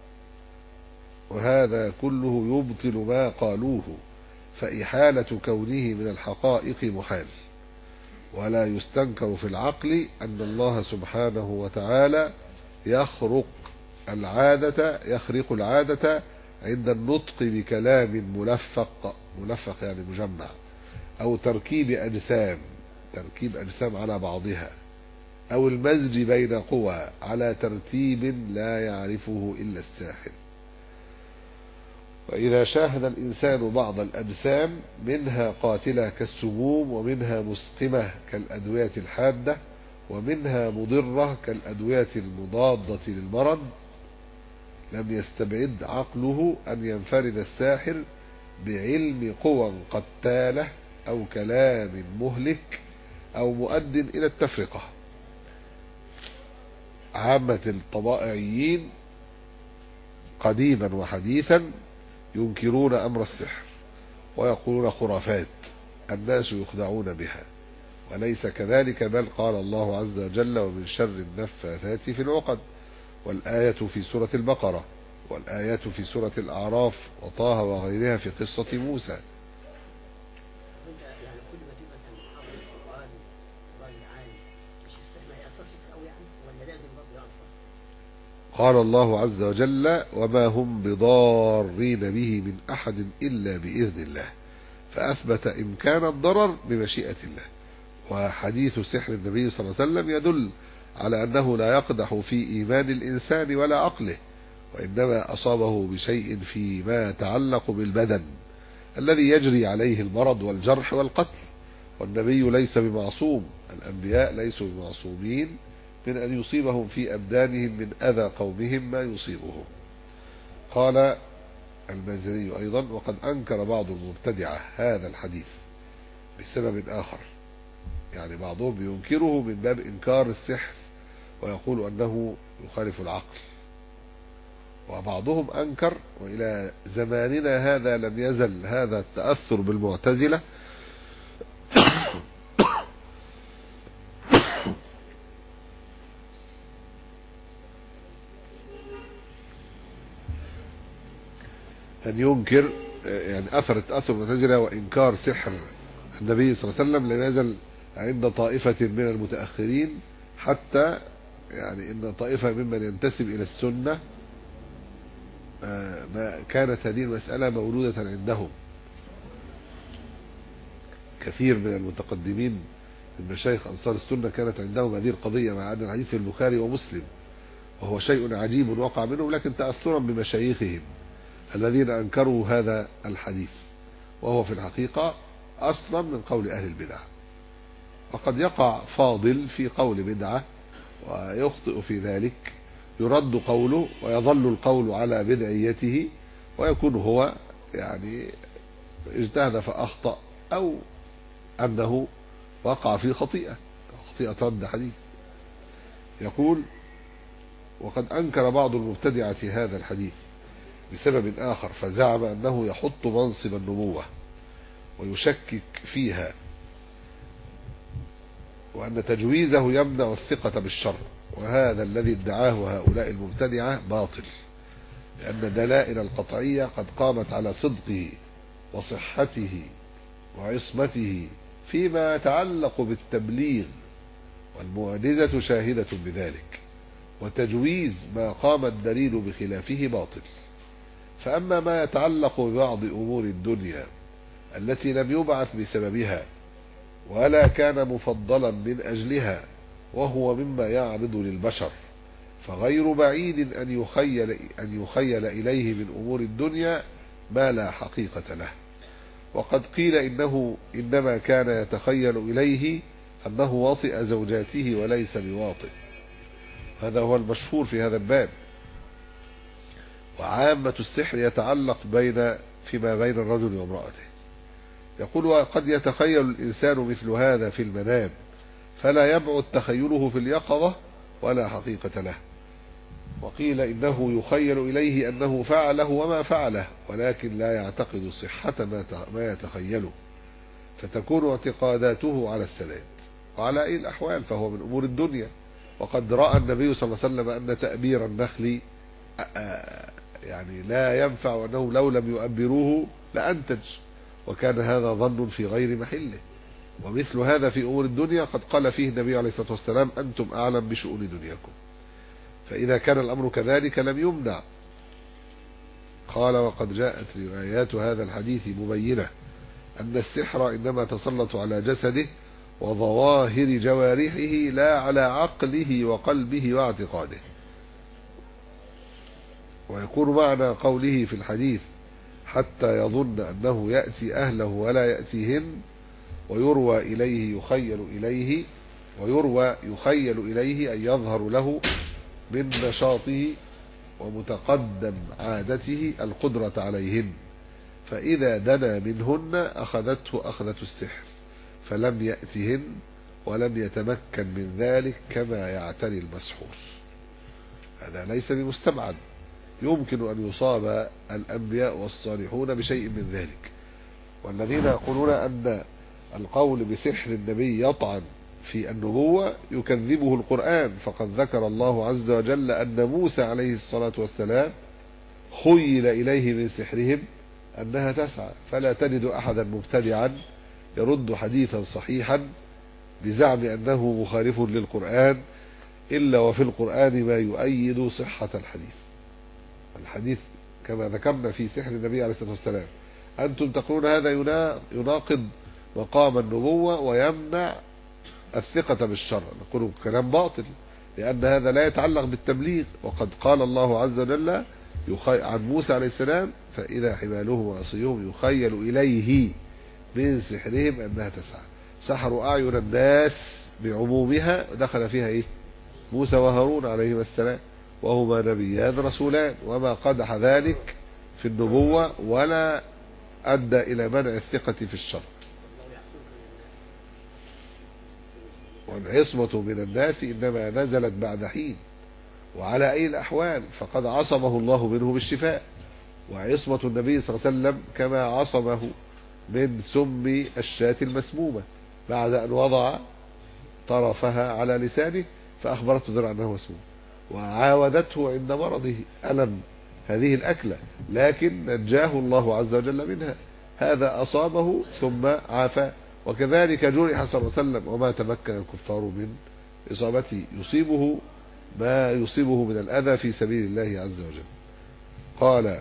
وهذا كله يبطل ما قالوه، فإحالة كونه من الحقائق محال، ولا يستنكر في العقل أن الله سبحانه وتعالى يخرق العادة يخرق العادة عند النطق بكلام ملفق ملفق يعني مجمع، أو تركيب أجسام تركيب أجسام على بعضها، أو المزج بين قوى على ترتيب لا يعرفه إلا الساحر. وإذا شاهد الإنسان بعض الأجسام منها قاتلة كالسموم، ومنها مسقمة كالأدوية الحادة، ومنها مضرة كالأدوية المضادة للمرض، لم يستبعد عقله أن ينفرد الساحر بعلم قوى قتالة أو كلام مهلك أو مؤد إلى التفرقة. عامة الطبائعيين قديما وحديثا ينكرون أمر السحر ويقولون خرافات الناس يخدعون بها، وليس كذلك، بل قال الله عز وجل: ومن شر النفاثات في العقد، والآية في سورة البقرة، والآيات في سورة الأعراف وطه وغيرها في قصة موسى. قال الله عز وجل: وما هم بضارين به من أحد إلا بإذن الله، فأثبت إمكان الضرر بمشيئة الله. وحديث سحر النبي صلى الله عليه وسلم يدل على أنه لا يقدح في إيمان الإنسان ولا عقله، وإنما أصابه بشيء فيما يتعلق بالبدن الذي يجري عليه المرض والجرح والقتل، والنبي ليس بمعصوم، الأنبياء ليسوا بمعصومين من أن يصيبهم في أبدانهم من أذى قومهم ما يصيبهم. قال المازري أيضا: وقد أنكر بعض المبتدعة هذا الحديث بسبب آخر، يعني بعضهم ينكره من باب إنكار السحر ويقول أنه يخالف العقل، وبعضهم أنكر، وإلى زماننا هذا لم يزل هذا التأثر بالمعتزلة أن ينكر، يعني أثر التأثر بالمعتزلة وإنكار سحر النبي صلى الله عليه وسلم لم يزل عند طائفة من المتأخرين، حتى يعني إن طائفة ممن ينتسب إلى السنة ما كانت هذه المسألة مولودة عندهم. كثير من المتقدمين من مشايخ أنصار السنة كانت عندهم هذه القضية، مع أن الحديث في البخاري ومسلم، وهو شيء عجيب وقع منهم، لكن تأثرا بمشايخهم الذين أنكروا هذا الحديث، وهو في الحقيقة أصلا من قول أهل البدع. وقد يقع فاضل في قول بدعة ويخطئ في ذلك، يرد قوله ويظل القول على بدعيته، ويكون هو يعني اجتهد فأخطأ، أو أنه وقع في خطيئة خطيئة رد حديث. يقول: وقد أنكر بعض المبتدعة هذا الحديث بسبب آخر، فزعم أنه يحط منصب النبوة ويشكك فيها، وأن تجويزه يمنع الثقة بالشر، وهذا الذي ادعاه هؤلاء المبتدعة باطل، لأن دلائل القطعية قد قامت على صدقه وصحته وعصمته فيما يتعلق بالتبليغ، والمعجزة شاهدة بذلك، وتجويز ما قام الدليل بخلافه باطل. فأما ما يتعلق ببعض أمور الدنيا التي لم يبعث بسببها ولا كان مفضلا من أجلها، وهو مما يعرض للبشر، فغير بعيد أن يخيل, أن يخيل إليه من أمور الدنيا ما لا حقيقة له. وقد قيل إنه إنما كان يتخيل إليه أنه واطئ زوجاته وليس بواطئ، هذا هو المشهور في هذا الباب. وعامة السحر يتعلق بين فيما بين الرجل وامرأته. يقول: وقد يتخيل الإنسان مثل هذا في المنام، فلا يبعد تخيله في اليقظة ولا حقيقة له. وقيل إنه يخيل إليه أنه فعله وما فعله، ولكن لا يعتقد صحة ما يتخيله، فتكون اعتقاداته على السداد. وعلى أي الأحوال فهو من أمور الدنيا. وقد رأى النبي صلى الله عليه وسلم أن تأبير النخل يعني لا ينفع، وأنه لو لم يؤبروه لأنتج، وكان هذا ظن في غير محله. ومثل هذا في أمور الدنيا قد قال فيه النبي عليه الصلاة والسلام: أنتم أعلم بشؤون دنياكم. فإذا كان الأمر كذلك لم يمنع. قال: وقد جاءت روايات هذا الحديث مبينة أن السحر إنما تسلط على جسده وظواهر جوارحه، لا على عقله وقلبه واعتقاده. ويكون معنى قوله في الحديث: حتى يظن أنه يأتي أهله ولا يأتيهن، ويروى إليه يخيل إليه ويروى يخيل إليه أن يظهر له من نشاطه ومتقدم عادته القدرة عليهن، فإذا دنا منهن أخذته أخذة السحر فلم يأتهن ولم يتمكن من ذلك كما يعتري المسحور. هذا ليس بمستبعد، يمكن أن يصاب الأنبياء والصالحون بشيء من ذلك. والذين يقولون أن القول بسحر النبي يطعن في النبوة يكذبه القرآن، فقد ذكر الله عز وجل أن موسى عليه الصلاة والسلام خيل إليه من سحرهم أنها تسعى، فلا تجد أحدا مبتدعا يرد حديثا صحيحا بزعم أنه مخالف للقرآن إلا وفي القرآن ما يؤيد صحة الحديث. الحديث كما ذكرنا في سحر النبي عليه الصلاة والسلام، أنتم تقولون هذا يناقض مقام النبوة ويمنع الثقة بالشرع، نقول كلام باطل، لأن هذا لا يتعلق بالتبليغ. وقد قال الله عز وجل عن موسى عليه السلام فإذا حبالهم وعصيهم يخيل إليه من سحرهم أنها تسعى. سحروا أعين الناس بعمومها، ودخل فيها إيه؟ موسى وهارون عليهما السلام، وهما نبيان رسولان، وما قدح ذلك في النبوة ولا أدى إلى منع الثقة في الشرع. والعصمة من الناس إنما نزلت بعد حين، وعلى أي الأحوال فقد عصمه الله منه بالشفاء. وعصمة النبي صلى الله عليه وسلم كما عصمه من سم الشاة المسمومة بعد أن وضع طرفها على لسانه فأخبرته ذرع أنه مسموم، وعاودته عند مرضه ألم هذه الأكلة، لكن نجاه الله عز وجل منها. هذا أصابه ثم عافى. وكذلك جرح صلى الله عليه وسلم وما تمكن الكفار من إصابته، يصيبه ما يصيبه من الأذى في سبيل الله عز وجل. قال: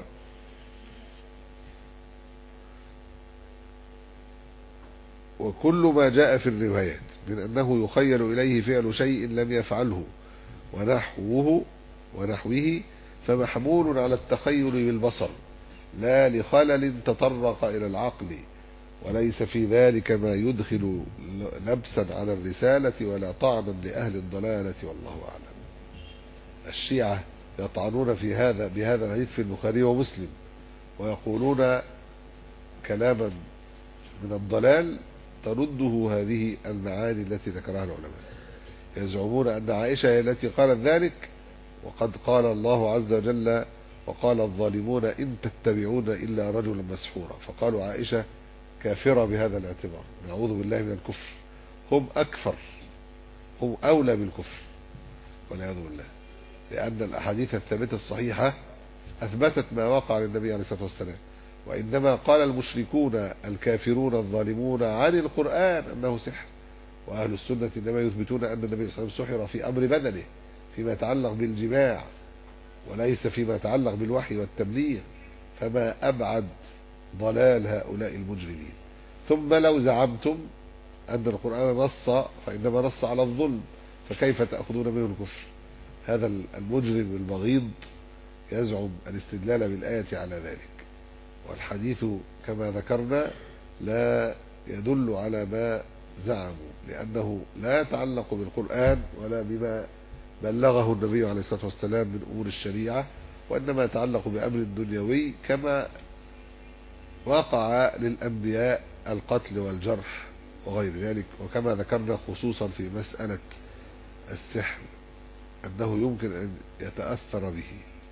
وكل ما جاء في الروايات من أنه يخيل إليه فعل شيء لم يفعله ونحوه ونحوه فمحمول على التخيل بالبصر لا لخلل تطرق إلى العقل، وليس في ذلك ما يدخل لبسا على الرسالة ولا طعنا لأهل الضلالة، والله أعلم. الشيعة يطعنون في هذا بهذا الحديث في البخاري ومسلم، ويقولون كلاما من الضلال ترده هذه المعاني التي ذكرها العلماء. يزعمون أن عائشة هي التي قالت ذلك، وقد قال الله عز وجل: وقال الظالمون إن تتبعون إلا رجلا مسحورا، فقالوا عائشة كافرة بهذا الاعتبار. نعوذ بالله من الكفر، هم أكفر، هم أولى بالكفر والعياذ بالله، لأن الأحاديث الثابتة الصحيحة أثبتت ما وقع للنبي عليه الصلاة والسلام. وإنما قال المشركون الكافرون الظالمون عن القرآن أنه سحر، وأهل السنة إنما يثبتون أن النبي صلى الله عليه وسلم سحر في أمر بدنه فيما يتعلق بالجماع، وليس فيما يتعلق بالوحي والتبليغ. فما أبعد ضلال هؤلاء المجرمين. ثم لو زعمتم أن القرآن نص فإنما نص على الظلم، فكيف تأخذون منه الكفر؟ هذا المجرم البغيض يزعم الاستدلال بالآية على ذلك، والحديث كما ذكرنا لا يدل على ما زعموا، لأنه لا يتعلق بالقرآن ولا بما بلغه النبي عليه الصلاة والسلام من أمور الشريعة، وإنما يتعلق بأمر دنيوي كما وقع للأنبياء القتل والجرح وغير ذلك. وكما ذكرنا خصوصا في مسألة السحر أنه يمكن أن يتأثر به.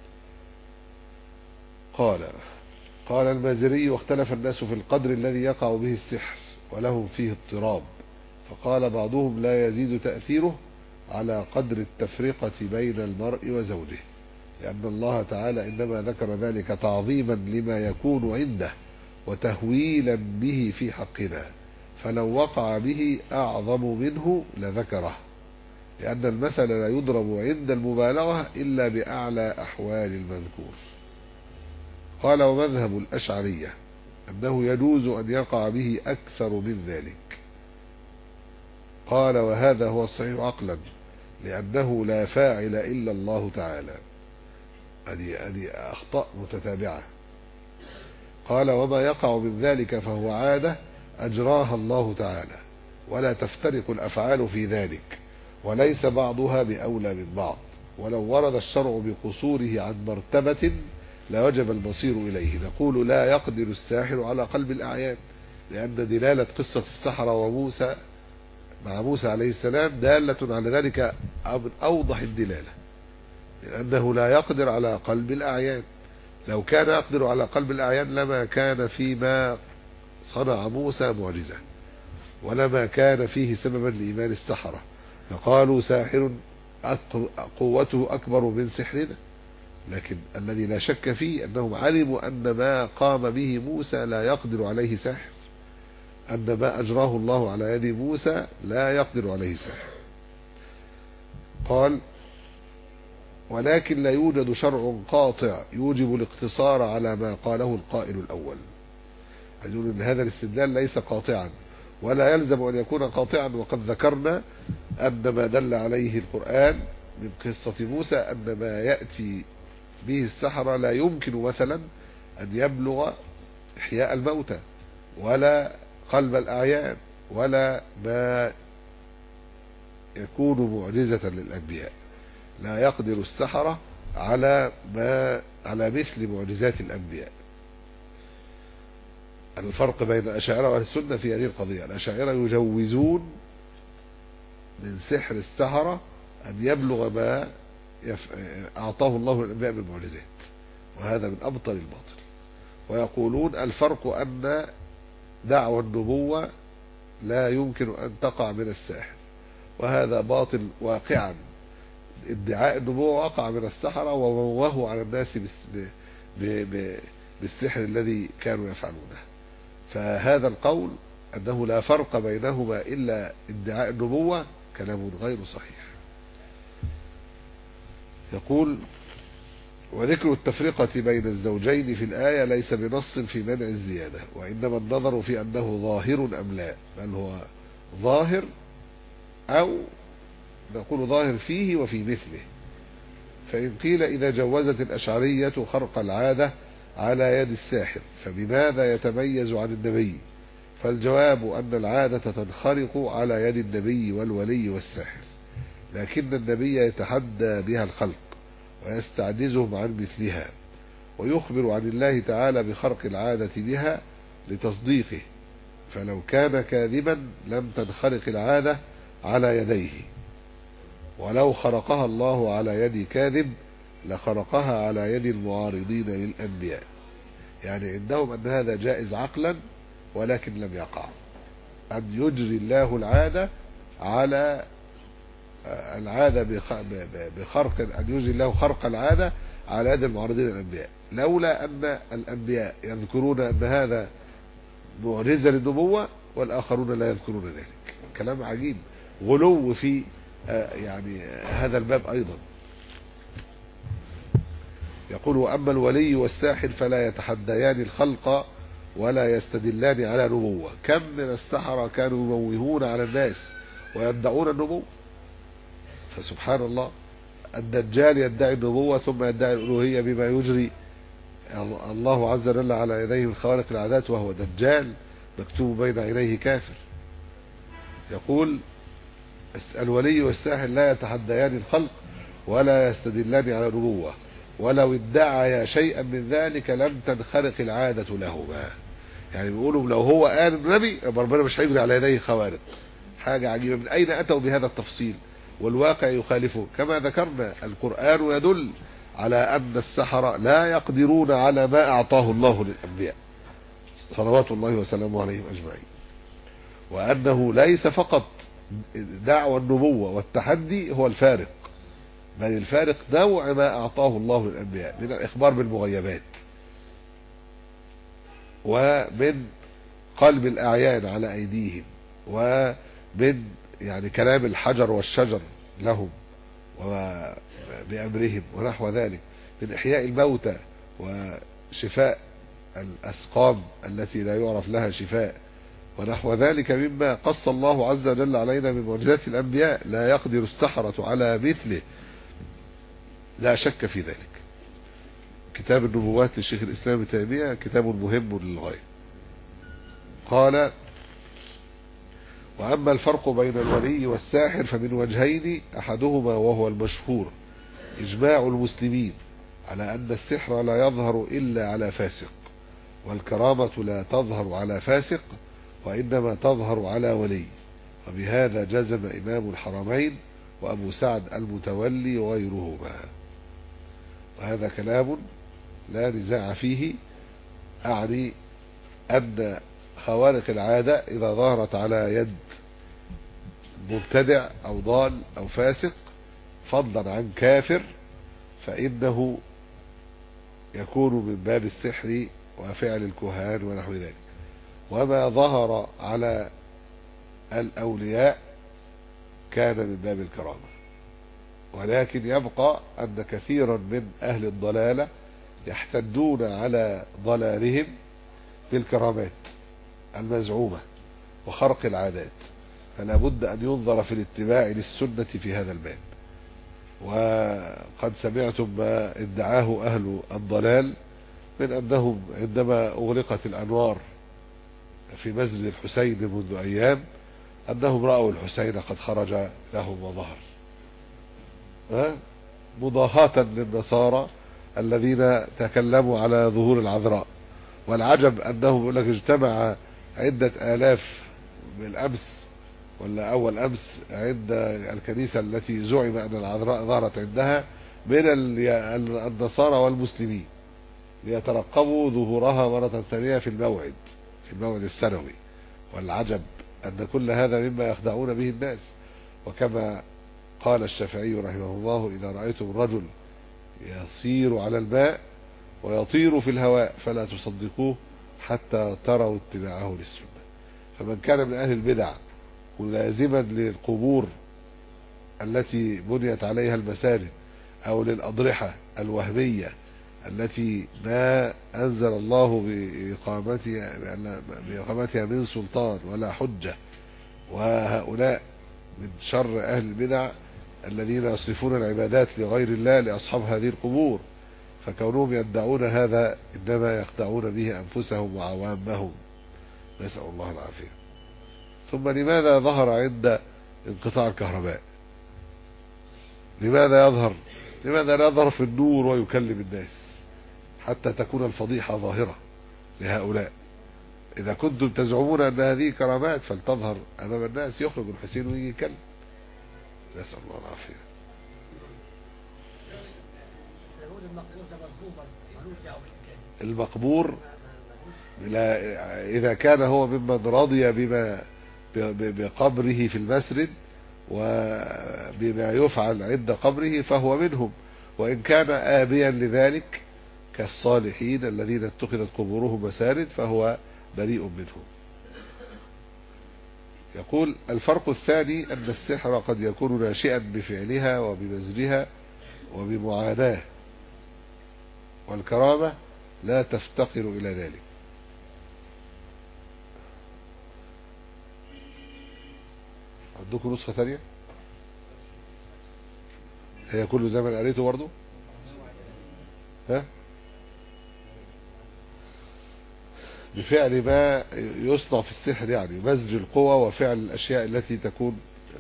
قال قال المازري: واختلف الناس في القدر الذي يقع به السحر ولهم فيه اضطراب، فقال بعضهم لا يزيد تأثيره على قدر التفرقة بين المرء وزوجه، لأن الله تعالى إنما ذكر ذلك تعظيما لما يكون عنده وتهويلا به في حقنا، فلو وقع به أعظم منه لذكره، لأن المثل لا يضرب عند المبالغة إلا بأعلى أحوال المذكور. قال: ومذهب الأشعرية أنه يجوز أن يقع به أكثر من ذلك. قال: وهذا هو الصحيح عقلا، لأنه لا فاعل إلا الله تعالى. هذه أخطاء متتابعة. قال: وما يقع من ذلك فهو عادة أجراها الله تعالى، ولا تفترق الأفعال في ذلك، وليس بعضها بأولى من بعض، ولو ورد الشرع بقصوره عن مرتبة لوجب المصير إليه. نقول لا يقدر الساحر على قلب الأعيان، لأن دلالة قصة السحرة وموسى مع موسى عليه السلام دالة على ذلك أوضح الدلالة، لأنه لا يقدر على قلب الأعيان. لو كان يقدر على قلب الأعيان لما كان فيما صنع موسى معجزة، ولما كان فيه سببا لإيمان السحرة، فقالوا ساحر قوته أكبر من سحرنا. لكن الذي لا شك فيه أنهم علموا أن ما قام به موسى لا يقدر عليه ساحر، أن ما أجراه الله على يد موسى لا يقدر عليه ساحر. قال ولكن لا يوجد شرع قاطع يوجب الاقتصار على ما قاله القائل الأول. يقول أن هذا الاستدلال ليس قاطعا، ولا يلزم أن يكون قاطعا، وقد ذكرنا أن ما دل عليه القرآن من قصة موسى أن ما يأتي به السحرة لا يمكن مثلا أن يبلغ إحياء الموتى ولا قلب الأعيان ولا ما يكون معجزة للأنبياء. لا يقدر السحرة على ما على مثل معجزات الأنبياء. الفرق بين الأشاعرة وأهل السنة في هذه القضية: الأشاعرة يجوزون من سحر السحرة أن يبلغ ما يف... أعطاه الله للأنبياء من معجزات، وهذا من أبطل الباطل. ويقولون الفرق أن دعوى النبوة لا يمكن أن تقع من الساحر، وهذا باطل واقعا. ادعاء النبوة وقع من السحرة وموهوا على الناس بس... ب... ب... بالسحر الذي كانوا يفعلونه. فهذا القول أنه لا فرق بينهما إلا ادعاء النبوة كلام غير صحيح. يقول وذكر التفرقة بين الزوجين في الآية ليس بنص في منع الزيادة، وإنما النظر في أنه ظاهر أم لا، بل هو ظاهر أو نقول ظاهر فيه وفي مثله. فإن قيل إذا جوزت الأشعرية خرق العادة على يد الساحر فبماذا يتميز عن النبي؟ فالجواب أن العادة تنخرق على يد النبي والولي والساحر، لكن النبي يتحدى بها الخلق ويستعجزهم عن مثلها، ويخبر عن الله تعالى بخرق العادة بها لتصديقه، فلو كان كاذبا لم تنخرق العادة على يديه، ولو خرقها الله على يد كاذب لخرقها على يد المعارضين للأنبياء. يعني عندهم أن هذا جائز عقلا ولكن لم يقع، أن يجري الله العادة على العادة بخرق، أن يجري الله خرق العادة على يد المعارضين للأنبياء، لولا أن الأنبياء يذكرون أن هذا معجزة للنبوة والآخرون لا يذكرون ذلك. كلام عجيب، غلو في يعني هذا الباب أيضا. يقول وأما الولي والساحر فلا يتحديان الخلق ولا يستدلان على نبوة. كم من السحرة كانوا يموهون على الناس ويدعون النبوة، فسبحان الله الدجال يدعي النبوة ثم يدعي الألوهية بما يجري الله عز وجل على يديه من خوارق العادات، وهو دجال مكتوب بين عينيه كافر. يقول الولي والساحر لا يتحديان الخلق ولا يستدلان على نبوة، ولو ادعى شيئا من ذلك لم تنخرق العادة لهما. يعني بيقولوا لو هو قال النبي ربنا مش هيجري على يديه خوارق. حاجة عجيبة، من أين أتوا بهذا التفصيل والواقع يخالفه؟ كما ذكرنا القرآن يدل على أن السحرة لا يقدرون على ما أعطاه الله للأنبياء صلوات الله وسلامه عليهم أجمعين، وأنه ليس فقط دعوى النبوة والتحدي هو الفارق، بل الفارق نوع ما أعطاه الله للأنبياء من الإخبار بالمغيبات ومن قلب الأعيان على أيديهم ومن يعني كلام الحجر والشجر لهم وبأمرهم ونحو ذلك، من إحياء الموتى وشفاء الأسقام التي لا يعرف لها شفاء ونحو ذلك مما قص الله عز وجل علينا من معجزات الأنبياء. لا يقدر السحرة على مثله، لا شك في ذلك. كتاب النبوات للشيخ الإسلام ابن تيمية كتاب مهم للغاية. قال وأما الفرق بين الولي والساحر فمن وجهين، أحدهما وهو المشهور إجماع المسلمين على أن السحر لا يظهر إلا على فاسق، والكرامة لا تظهر على فاسق وإنما تظهر على ولي. وبهذا جزم إمام الحرمين وأبو سعد المتولي وغيرهما. وهذا كلام لا نزاع فيه، أعني أن خوارق العادة إذا ظهرت على يد مبتدع أو ضال أو فاسق فضلا عن كافر فإنه يكون من باب السحر وفعل الكهان ونحو ذلك. وما ظهر على الأولياء كان من باب الكرامة. ولكن يبقى أن كثيرا من أهل الضلالة يحتدون على ضلالهم بالكرامات المزعومة وخرق العادات، فلا بد أن ينظر في الاتباع للسنة في هذا الباب. وقد سمعتم ما ادعاه أهل الضلال من أنهم عندما أغلقت الأنوار في مسجد الحسين منذ أيام أنهم رأوا الحسين قد خرج لهم وظهر، مضاهاة للنصارى الذين تكلموا على ظهور العذراء. والعجب أنهم يقول لك اجتمع عدة آلاف بالأمس ولا أول أمس عند الكنيسة التي زعم أن العذراء ظهرت عندها من النصارى والمسلمين ليترقبوا ظهورها مرة ثانية في الموعد في الموعد السنوي. والعجب أن كل هذا مما يخدعون به الناس. وكما قال الشافعي رحمه الله: إذا رأيتم الرجل يسير على الماء ويطير في الهواء فلا تصدقوه حتى تروا اتباعه للسنة. فمن كان من أهل البدع ملازما للقبور التي بنيت عليها المساجد أو للأضرحة الوهمية التي ما أنزل الله بإقامتها بإقامتها من سلطان ولا حجة، وهؤلاء من شر أهل البدع الذين يصرفون العبادات لغير الله لأصحاب هذه القبور، فكونهم يدعون هذا إنما يخدعون به أنفسهم وعوامهم، نسأل الله العافية. ثم لماذا ظهر عند انقطاع الكهرباء؟ لماذا يظهر لماذا لا يظهر في النور ويكلم الناس حتى تكون الفضيحة ظاهرة لهؤلاء؟ إذا كنتم تزعمون أن هذه كرامات فلتظهر أمام الناس، يخرج الحسين ويجي يكلم، نسأل الله العافية. المقبور إذا كان هو ممن رضي بما بقبره في المسجد وبما يفعل عند قبره فهو منهم، وإن كان آبيا لذلك كالصالحين الذين اتخذت قبورهم مساجد فهو بريء منهم. يقول: الفرق الثاني أن السحر قد يكون ناشئا بفعلها وبمزجها وبمعاناة، والكرامة لا تفتقر إلى ذلك. عندكم نسخة ثانية؟ هي كل زمن قريته برضو؟ ها؟ بفعل ما يصنع في السحر، يعني مزج القوى وفعل الأشياء التي تكون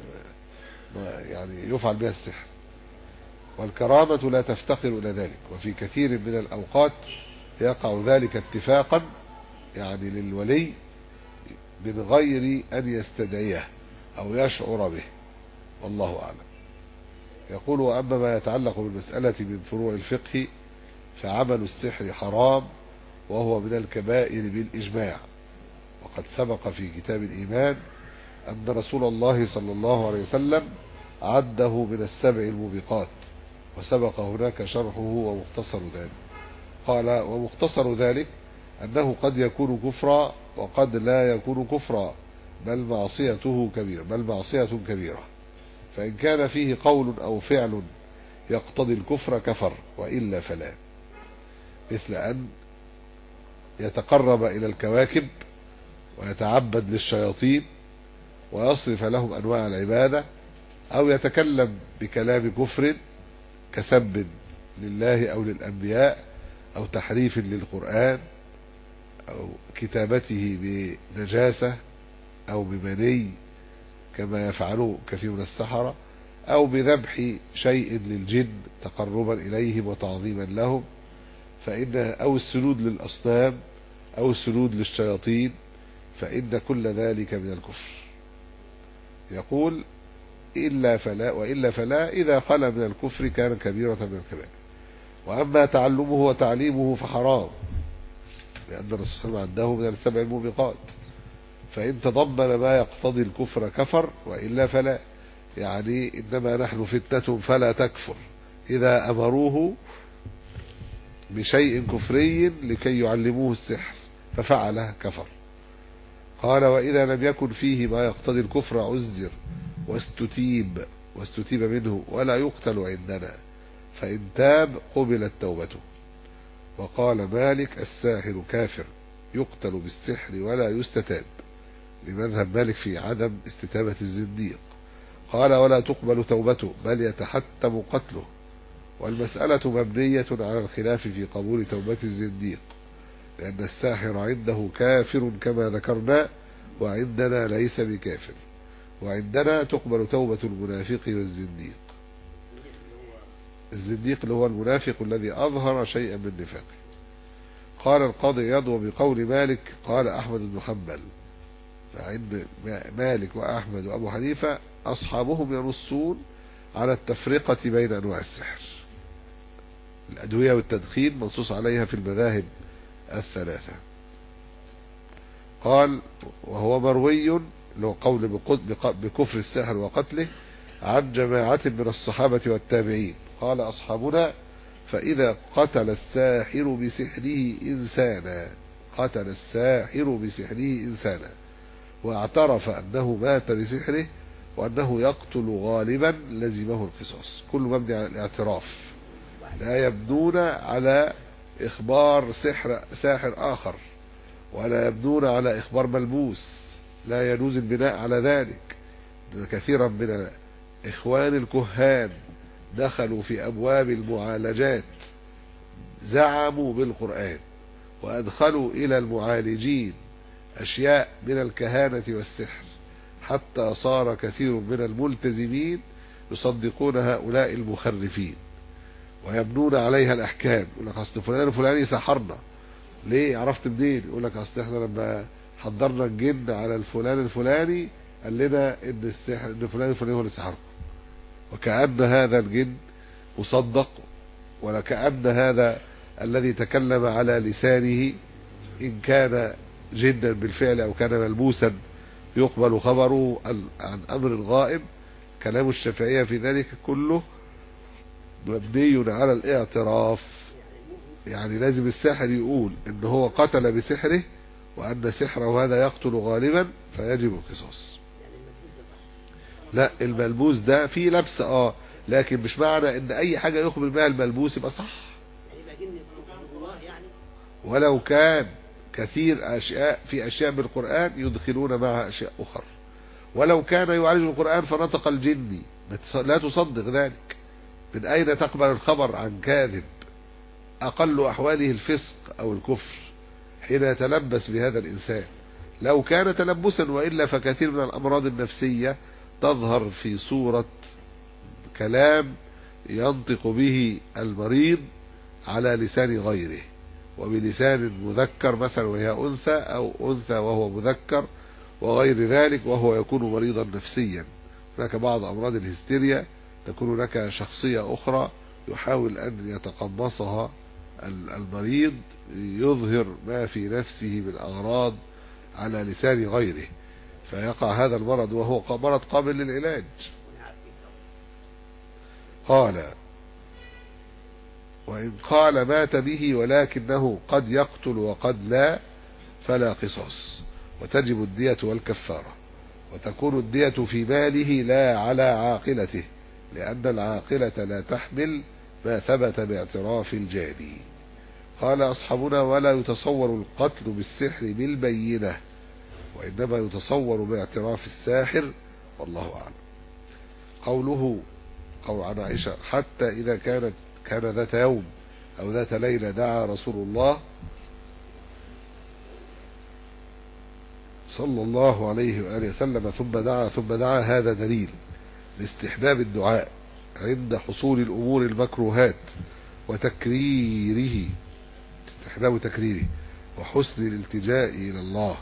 يعني يفعل بها السحر. والكرامة لا تفتقر إلى ذلك، وفي كثير من الأوقات يقع ذلك اتفاقا يعني للولي من غير أن يستدعيه أو يشعر به، والله أعلم. يقول: وأما ما يتعلق بالمسألة من فروع الفقه فعمل السحر حرام وهو من الكبائر بالإجماع. وقد سبق في كتاب الإيمان أن رسول الله صلى الله عليه وسلم عده من السبع الموبقات، وسبق هناك شرحه ومختصر ذلك. قال: ومختصر ذلك أنه قد يكون كفرا وقد لا يكون كفرا، بل معصيته كبيرة بل معصية كبيرة، فإن كان فيه قول أو فعل يقتضي الكفر كفر، وإلا فلا، مثل أن يتقرب إلى الكواكب ويتعبد للشياطين ويصرف لهم أنواع العبادة، أو يتكلم بكلام كفر كسب لله أو للأنبياء أو تحريف للقرآن أو كتابته بنجاسة أو بمني كما يفعله كثير من السحرة، أو بذبح شيء للجن تقربا إليهم وتعظيما لهم، فإن أو السجود للأصنام أو السجود للشياطين، فإن كل ذلك من الكفر. يقول إلا فلا وإلا فلا إذا خلا من الكفر كان كبيرة من الكبائر. وأما تعلمه وتعليمه فحرام، لأن الرسول صلى الله عليه وسلم عنده من السبع الموبقات، فإن تضمن ما يقتضي الكفر كفر، وإلا فلا. يعني إنما نحن فتنة فلا تكفر، إذا أمروه بشيء كفري لكي يعلموه السحر ففعله كفر. قال وإذا لم يكن فيه ما يقتضي الكفر عزر واستتيب واستتيب منه ولا يقتل عندنا، فإن تاب قبلت توبته. وقال مالك الساحر كافر يقتل بالسحر ولا يستتاب، لمذهب مالك في عدم استتابة الزنديق. قال ولا تقبل توبته بل يتحتم قتله، والمسألة مبنية على الخلاف في قبول توبة الزنديق، لأن الساحر عنده كافر كما ذكرنا، وعندنا ليس بكافر، وعندنا تقبل توبة المنافق والزنديق. الزنديق اللي هو المنافق الذي أظهر شيئا من نفاقه. قال القاضي يضوى بقول مالك قال أحمد بن حنبل، فعند مالك وأحمد وأبو حنيفة أصحابهم ينصون على التفرقة بين أنواع السحر. الأدوية والتدخين منصوص عليها في المذاهب الثلاثة. قال وهو مروي له قول بكفر السحر وقتله عن جماعة من الصحابة والتابعين. قال أصحابنا فإذا قتل الساحر بسحره إنسانا قتل الساحر بسحره إنسانا واعترف أنه مات بسحره وأنه يقتل غالبا لزمه القصاص. كل مبني على الاعتراف، لا يبنون على إخبار سحر ساحر آخر، ولا يبنون على إخبار ملبوس، لا يجوز البناء على ذلك. كثيرا من إخوان الكهان دخلوا في أبواب المعالجات زعموا بالقرآن، وأدخلوا إلى المعالجين أشياء من الكهانة والسحر، حتى صار كثير من الملتزمين يصدقون هؤلاء المخرفين ويبنون عليها الأحكام. يقول لك أصل فلان الفلاني سحرنا، ليه عرفت منين؟ يقول لك أصل احنا لما حضرنا الجن على الفلان الفلاني قال لنا إن السحر إن فلان الفلاني هو اللي سحركم، وكأن هذا الجن مصدق، ولكأن هذا الذي تكلم على لسانه إن كان جدا بالفعل أو كان ملبوسا يقبل خبره عن أمر غائب. كلام الشافعية في ذلك كله مبني على الاعتراف، يعني لازم الساحر يقول إن هو قتل بسحره وأن سحره هذا يقتل غالبا فيجب القصاص. لا، الملبوس ده فيه لبس اه لكن مش معنى ان اي حاجة يخبر بها الملبوس يبقى صح، ولو كان كثير اشياء في اشياء بالقرآن يدخلون معها اشياء اخرى. ولو كان يعالج القرآن فنطق الجني لا تصدق ذلك. من اين تقبل الخبر عن كاذب؟ اقل احواله الفسق او الكفر حين يتلبس بهذا الانسان، لو كان تلبسا، وإلا فكثير من الامراض النفسية تظهر في صورة كلام ينطق به المريض على لسان غيره وبلسان مذكر مثلا وهي أنثى، أو أنثى وهو مذكر وغير ذلك، وهو يكون مريضا نفسيا. هناك بعض أمراض الهستيريا تكون لك شخصية أخرى يحاول أن يتقمصها المريض، يظهر ما في نفسه من أغراض على لسان غيره، فيقع هذا المرض وهو مرض قابل للعلاج. قال وإن قال مات به ولكنه قد يقتل وقد لا فلا قصاص، وتجب الدية والكفارة، وتكون الدية في ماله لا على عاقلته، لأن العاقلة لا تحمل ما ثبت باعتراف الجاني. قال أصحابنا ولا يتصور القتل بالسحر بالبينة، وإنما يتصور باعتراف الساحر، والله أعلم. قوله قول عن عائشة حتى إذا كانت كان ذات يوم أو ذات ليلة دعا رسول الله صلى الله عليه وآله وسلم ثم دعا ثم دعا، هذا دليل لاستحباب الدعاء عند حصول الأمور المكروهات وتكريره، استحباب تكريره، وحسن الالتجاء إلى الله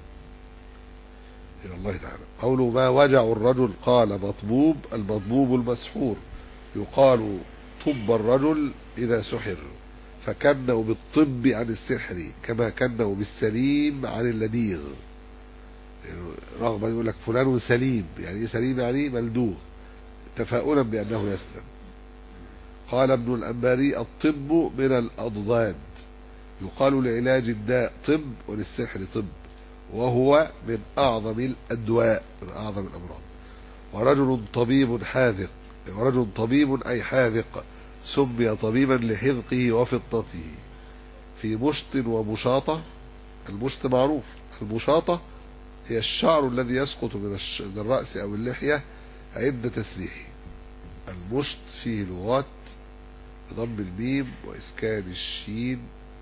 إلى الله تعالى. قوله ما وجع الرجل قال مطبوب، المطبوب المسحور، يقال طب الرجل إذا سحر، فكنوا بالطب عن السحر كما كنوا بالسليم عن اللديغ. رغم أن يقول لك فلان سليم، يعني إيه سليم؟ يعني ملدوغ، تفاؤلا بأنه يسلم. قال ابن الأنباري الطب من الأضداد، يقال لعلاج الداء طب وللسحر طب، وهو من أعظم الأدواء، من أعظم الأمراض. ورجل طبيب حاذق، ورجل طبيب أي حاذق، سمي طبيبا لحذقه وفطنته. في مشط ومشاطة، المشط معروف، المشاطة هي الشعر الذي يسقط من الرأس أو اللحية عند تسريحه. المشط فيه لغات بضم الميم وإسكان الشين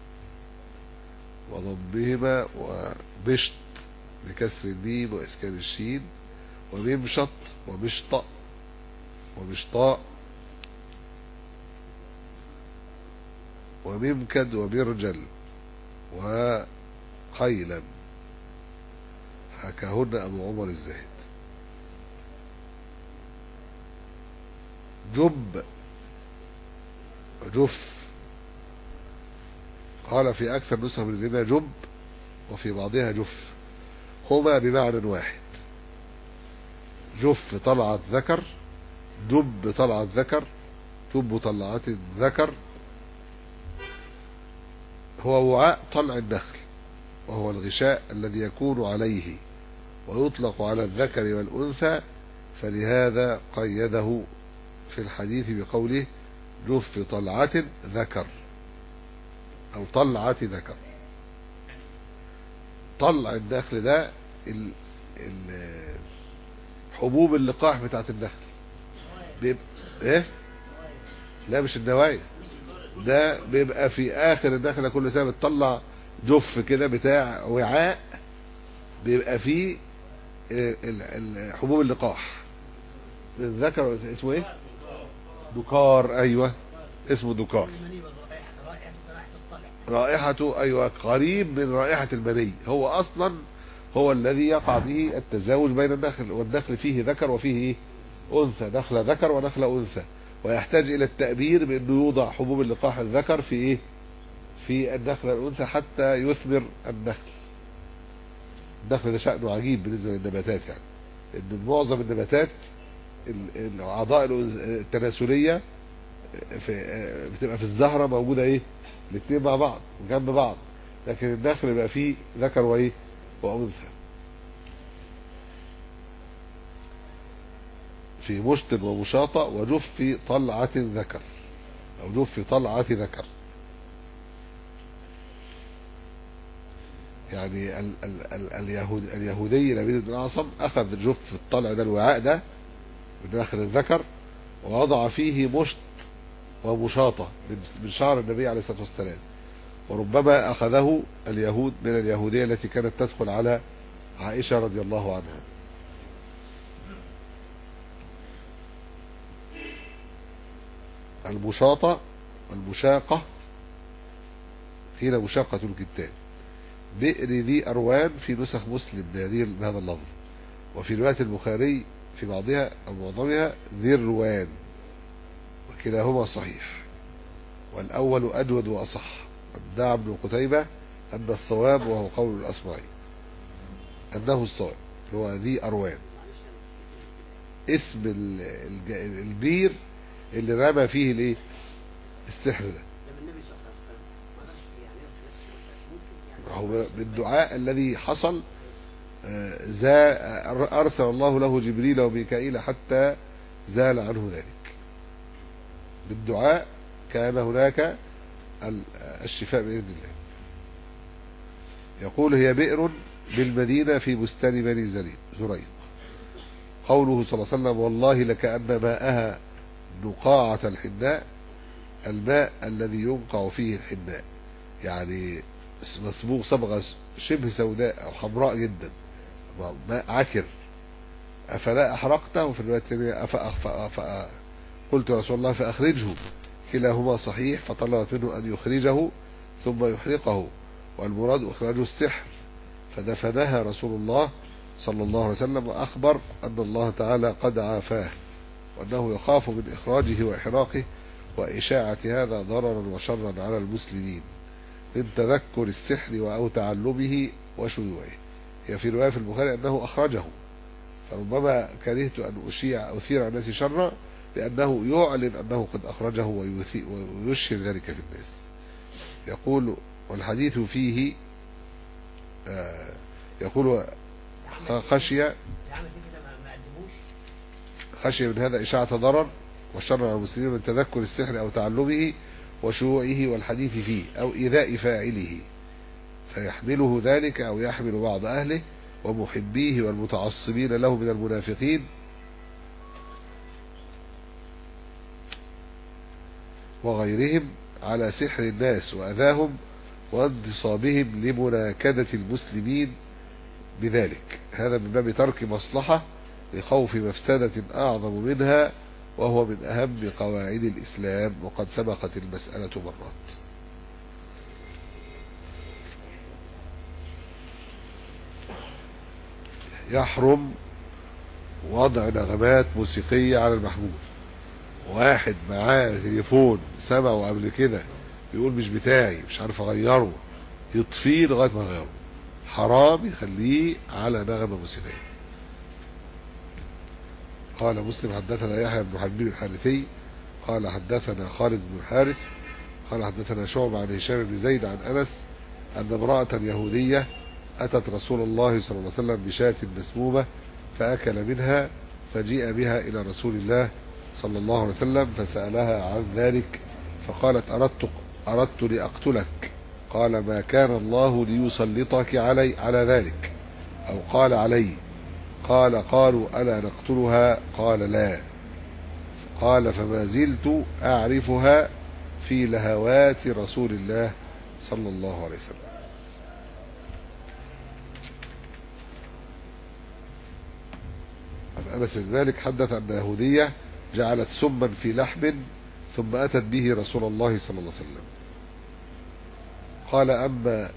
وضمهما، ومشط بكسر الميم وإسكان الشين، وممشط ومشطأ ومشطاء وممكد ومرجل وقيلم، حكاهن أبو عمر الزاهد. جب وجف، قال في أكثر نسخ من الدنيا جب وفي بعضها جف، هما بمعنى واحد. جف طلعت ذكر، جب طلعت ذكر، جب طلعت ذكر، هو وعاء طلع النخل، وهو الغشاء الذي يكون عليه، ويطلق على الذكر والأنثى، فلهذا قيده في الحديث بقوله جف طلعة ذكر أو طلعة ذكر. طلع النخل ده ال ال حبوب اللقاح بتاعت النخل بيبقى ايه؟ لا مش النوايا، ده بيبقى في اخر النخله كل سنه بتطلع جف كده بتاع وعاء بيبقى فيه حبوب اللقاح. الذكر اسمه ايه؟ دكار. ايوه اسمه دكار. رائحته ايوه قريب من رائحه المني، هو اصلا هو الذي يقع به التزاوج بين النخل، والنخل فيه ذكر وفيه ايه؟ انثى، نخله ذكر ونخله انثى، ويحتاج الى التأبير بانه يوضع حبوب اللقاح الذكر في ايه؟ في النخله الانثى حتى يثمر النخل. النخل ده شأنه عجيب بالنسبه للنباتات، يعني ان معظم النباتات الاعضاء التناسليه في بتبقى في الزهره موجوده ايه؟ الاثنين مع بعض وجنب بعض، لكن النخل بيبقى فيه ذكر وايه؟ وانثى. في مشط ومشاطة وجف طلعة ذكر أو جف طلعة ذكر، يعني ال ال ال اليهود اليهودي لبيد بن أعصم أخذ جف الطلع ده الوعاء ده من داخل الذكر ووضع فيه مشط ومشاطة من شعر النبي عليه الصلاة والسلام، وربما أخذه اليهود من اليهودية التي كانت تدخل على عائشة رضي الله عنها. المشاطة المشاقة قيل مشاقة الكتان. بئر ذي أروان في نسخ مسلم بهذا اللفظ، وفي رواية البخاري في بعضها أو معظمها ذي الروان، وكلاهما صحيح، والأول أجود وأصح. ادعى ابن قتيبة أن الصواب، وهو قول الأصمعي، أنه الصواب هو ذي أروان، اسم البير اللي رمى فيه الايه؟ السحر ده. هو بالدعاء الذي حصل أرسل الله له جبريل وميكائيل حتى زال عنه ذلك. بالدعاء كان هناك الشفاء بإذن الله. يقول هي بئر بالمدينة في بستان بني زريق. قوله صلى الله عليه وسلم والله لكأن ماءها نقاعة الحناء، الماء الذي ينقع فيه الحناء، يعني مصبوغ صبغة شبه سوداء أو حمراء جدا، ماء عكر أفلا أحرقته؟ وفي الرواية الثانية قلت يا رسول الله فأخرجه. كلاهما صحيح، فطلبت منه أن يخرجه ثم يحرقه، والمراد إخراج السحر، فدفنها رسول الله صلى الله عليه وسلم، وأخبر أن الله تعالى قد عافاه، وأنه يخاف من إخراجه وإحراقه وإشاعة هذا ضررا وشرا على المسلمين من تذكر السحر أو تعلمه وشيوعه. هي في رواية في البخاري أنه أخرجه، فربما كرهت أن أشيع أو أثير الناس شرا لأنه يعلن أنه قد أخرجه ويشهر ذلك في الناس. يقول والحديث فيه آه يقول خشية خشية من هذا إشاعة ضرر وشر على المسلمين من تذكر السحر أو تعلمه وشيوعه والحديث فيه أو إيذاء فاعله، فيحمله ذلك أو يحمل بعض أهله ومحبيه والمتعصبين له من المنافقين وغيرهم على سحر الناس وأذاهم وانتصابهم لمناكدة المسلمين بذلك. هذا من باب ترك مصلحة لخوف مفسدة أعظم منها، وهو من أهم قواعد الإسلام، وقد سبقت المسألة مرات. يحرم وضع نغمات موسيقية على المحمول. واحد معاه تليفون سمعه قبل كده بيقول مش بتاعي، مش عارف اغيره، يطفيه لغايه ما يغيره، حرام يخليه على نغمه موسيقيه. قال مسلم حدثنا يحيى بن حبيب الحارثي قال حدثنا خالد بن الحارث قال حدثنا شعبة عن هشام بن زيد عن انس ان امراه يهوديه اتت رسول الله صلى الله عليه وسلم بشاة مسمومه فاكل منها، فجيء بها الى رسول الله صلى الله عليه وسلم فسألها عن ذلك، فقالت أردت, أردت لأقتلك. قال ما كان الله ليسلطك علي على ذلك، أو قال علي. قال قالوا ألا نقتلها؟ قال لا. قال فما زلت أعرفها في لهوات رسول الله صلى الله عليه وسلم. عن أنس ذلك حدث أن يهودية جعلت سما في لحم ثم أتت به رسول الله صلى الله عليه وسلم. قال أما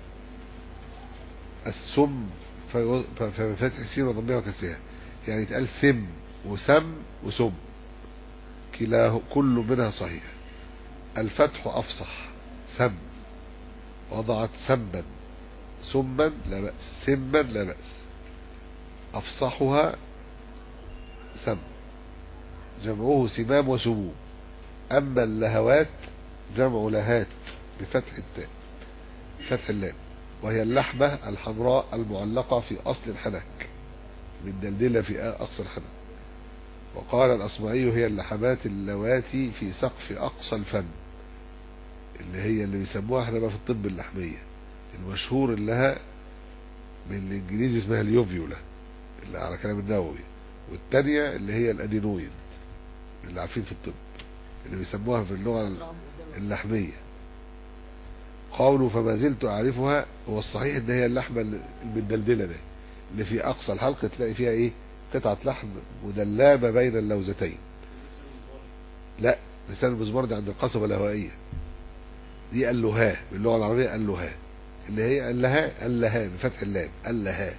السم فبفتح السين وضمها وكسرها، يعني تقال سم وسم وسم، كلاه كل منها صحيح. الفتح أفصح، سم، وضعت سما سما لا بأس، سما لا بأس، أفصحها سم، جمعه سمام وسموم. أما اللهوات جمع لهات بفتح التاء فتح اللام، وهي اللحمة الحمراء المعلقة في أصل الحنك متدلدلة في أقصى الحنك. وقال الأصمعي هي اللحمات اللواتي في سقف أقصى الفم، اللي هي اللي بيسموها احنا بقى في الطب اللحمية المشهور لها بالإنجليزي اسمها اليوفيولا اللي على كلام النووي، والتانية اللي هي الأدينويد اللي عارفين في الطب اللي بيسموها في اللغة اللحمية. قولوا فما زلت أعرفها، هو الصحيح ان هي اللحمة المدلدلة دي اللي في أقصى الحلقة تلاقي فيها ايه قطعة لحم مدلابة بين اللوزتين. لا، لسان المزمار دي عند القصبة الهوائية، دي اللهاء باللغة العربية، اللهاء اللي هي اللهاء اللهاء بفتح اللام، اللهاء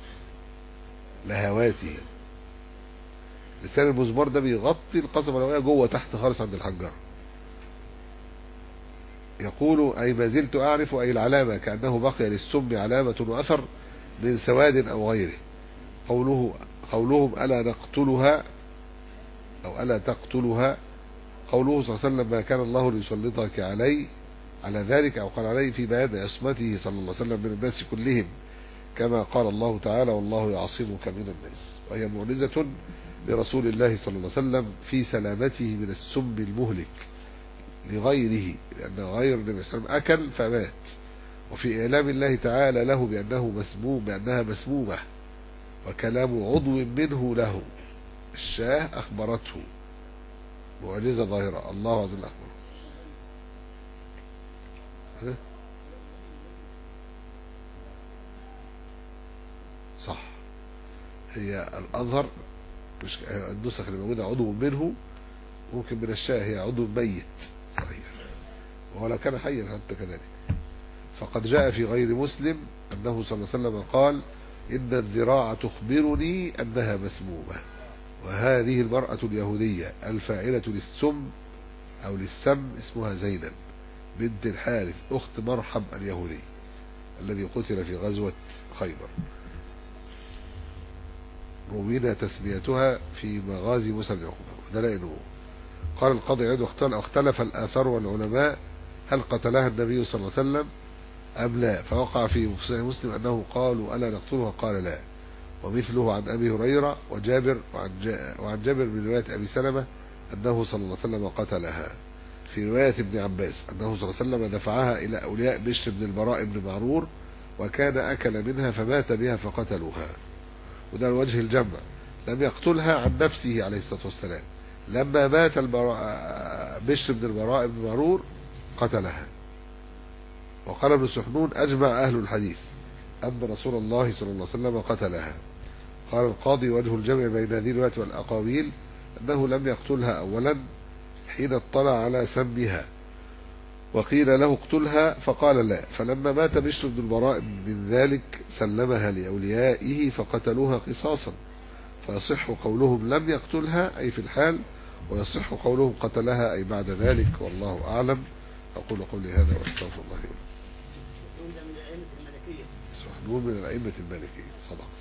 لهواتي. لسان المزمار ده بيغطي القصبة الهوائية جوه تحت خالص عند الحنجرة. يقول أي ما زلت أعرف أي العلامة، كأنه بقي للسم علامة وأثر من سواد أو غيره. قوله قولهم ألا نقتلها أو ألا تقتلها، قوله صلى الله عليه وسلم ما كان الله ليسلطك علي على ذلك، أو قال عليه في بيان عصمته صلى الله عليه وسلم من الناس كلهم، كما قال الله تعالى والله يعصمك من الناس. وهي معجزة لرسول الله صلى الله عليه وسلم في سلامته من السم المهلك لغيره، لأن غير النبي صلى الله عليه وسلم أكل فمات، وفي إعلام الله تعالى له بأنه مسموم بأنها مسمومة، وكلام عضو منه له الشاه أخبرته، معجزة ظاهرة الله عز وجل أخبره. صح، هي الأظهر مش النسخ اللي موجودة عضو منه، ممكن من الشاة هي عضو ميت صحيح، ولو كان حيا حتى كذلك. فقد جاء في غير مسلم أنه صلى الله عليه وسلم قال إن الذراع تخبرني أنها مسمومة، وهذه المرأة اليهودية الفاعلة للسم أو للسم اسمها زينب بنت الحارث أخت مرحب اليهودي الذي قتل في غزوة خيبر، روينا تسميتها في مغازي موسى بن عقبة ودلائله. قال القاضي عيد واختلف الآثار والعلماء هل قتلها النبي صلى الله عليه وسلم أم لا، فوقع في صحيح مسلم أنه قالوا ألا نقتلها قال لا، ومثله عن أبي هريرة وجابر وعن جابر من رواية أبي سلمة أنه صلى الله عليه وسلم قتلها. في رواية ابن عباس أنه صلى الله عليه وسلم دفعها إلى أولياء بشر بن البراء بن معرور وكان أكل منها فمات بها فقتلوها، وده الوجه الجمع، لم يقتلها عن نفسه عليه الصلاة والسلام، لما مات بشر بن البراء بن معرور قتلها. وقال ابن سحنون أجمع أهل الحديث أن رسول الله صلى الله عليه وسلم قتلها. قال القاضي وجه الجمع بين هذه الرواية والأقاويل أنه لم يقتلها أولا حين اطلع على سمها، وقيل له اقتلها فقال لا، فلما مات بشر بن البراء من ذلك سلمها لأوليائه فقتلوها قصاصا، فيصح قولهم لم يقتلها أي في الحال، ويصح قولهم قتلها أي بعد ذلك، والله أعلم. أقول قولي هذا وأستغفر الله لي ولكم. سحنون من الأئمة المالكية صدق.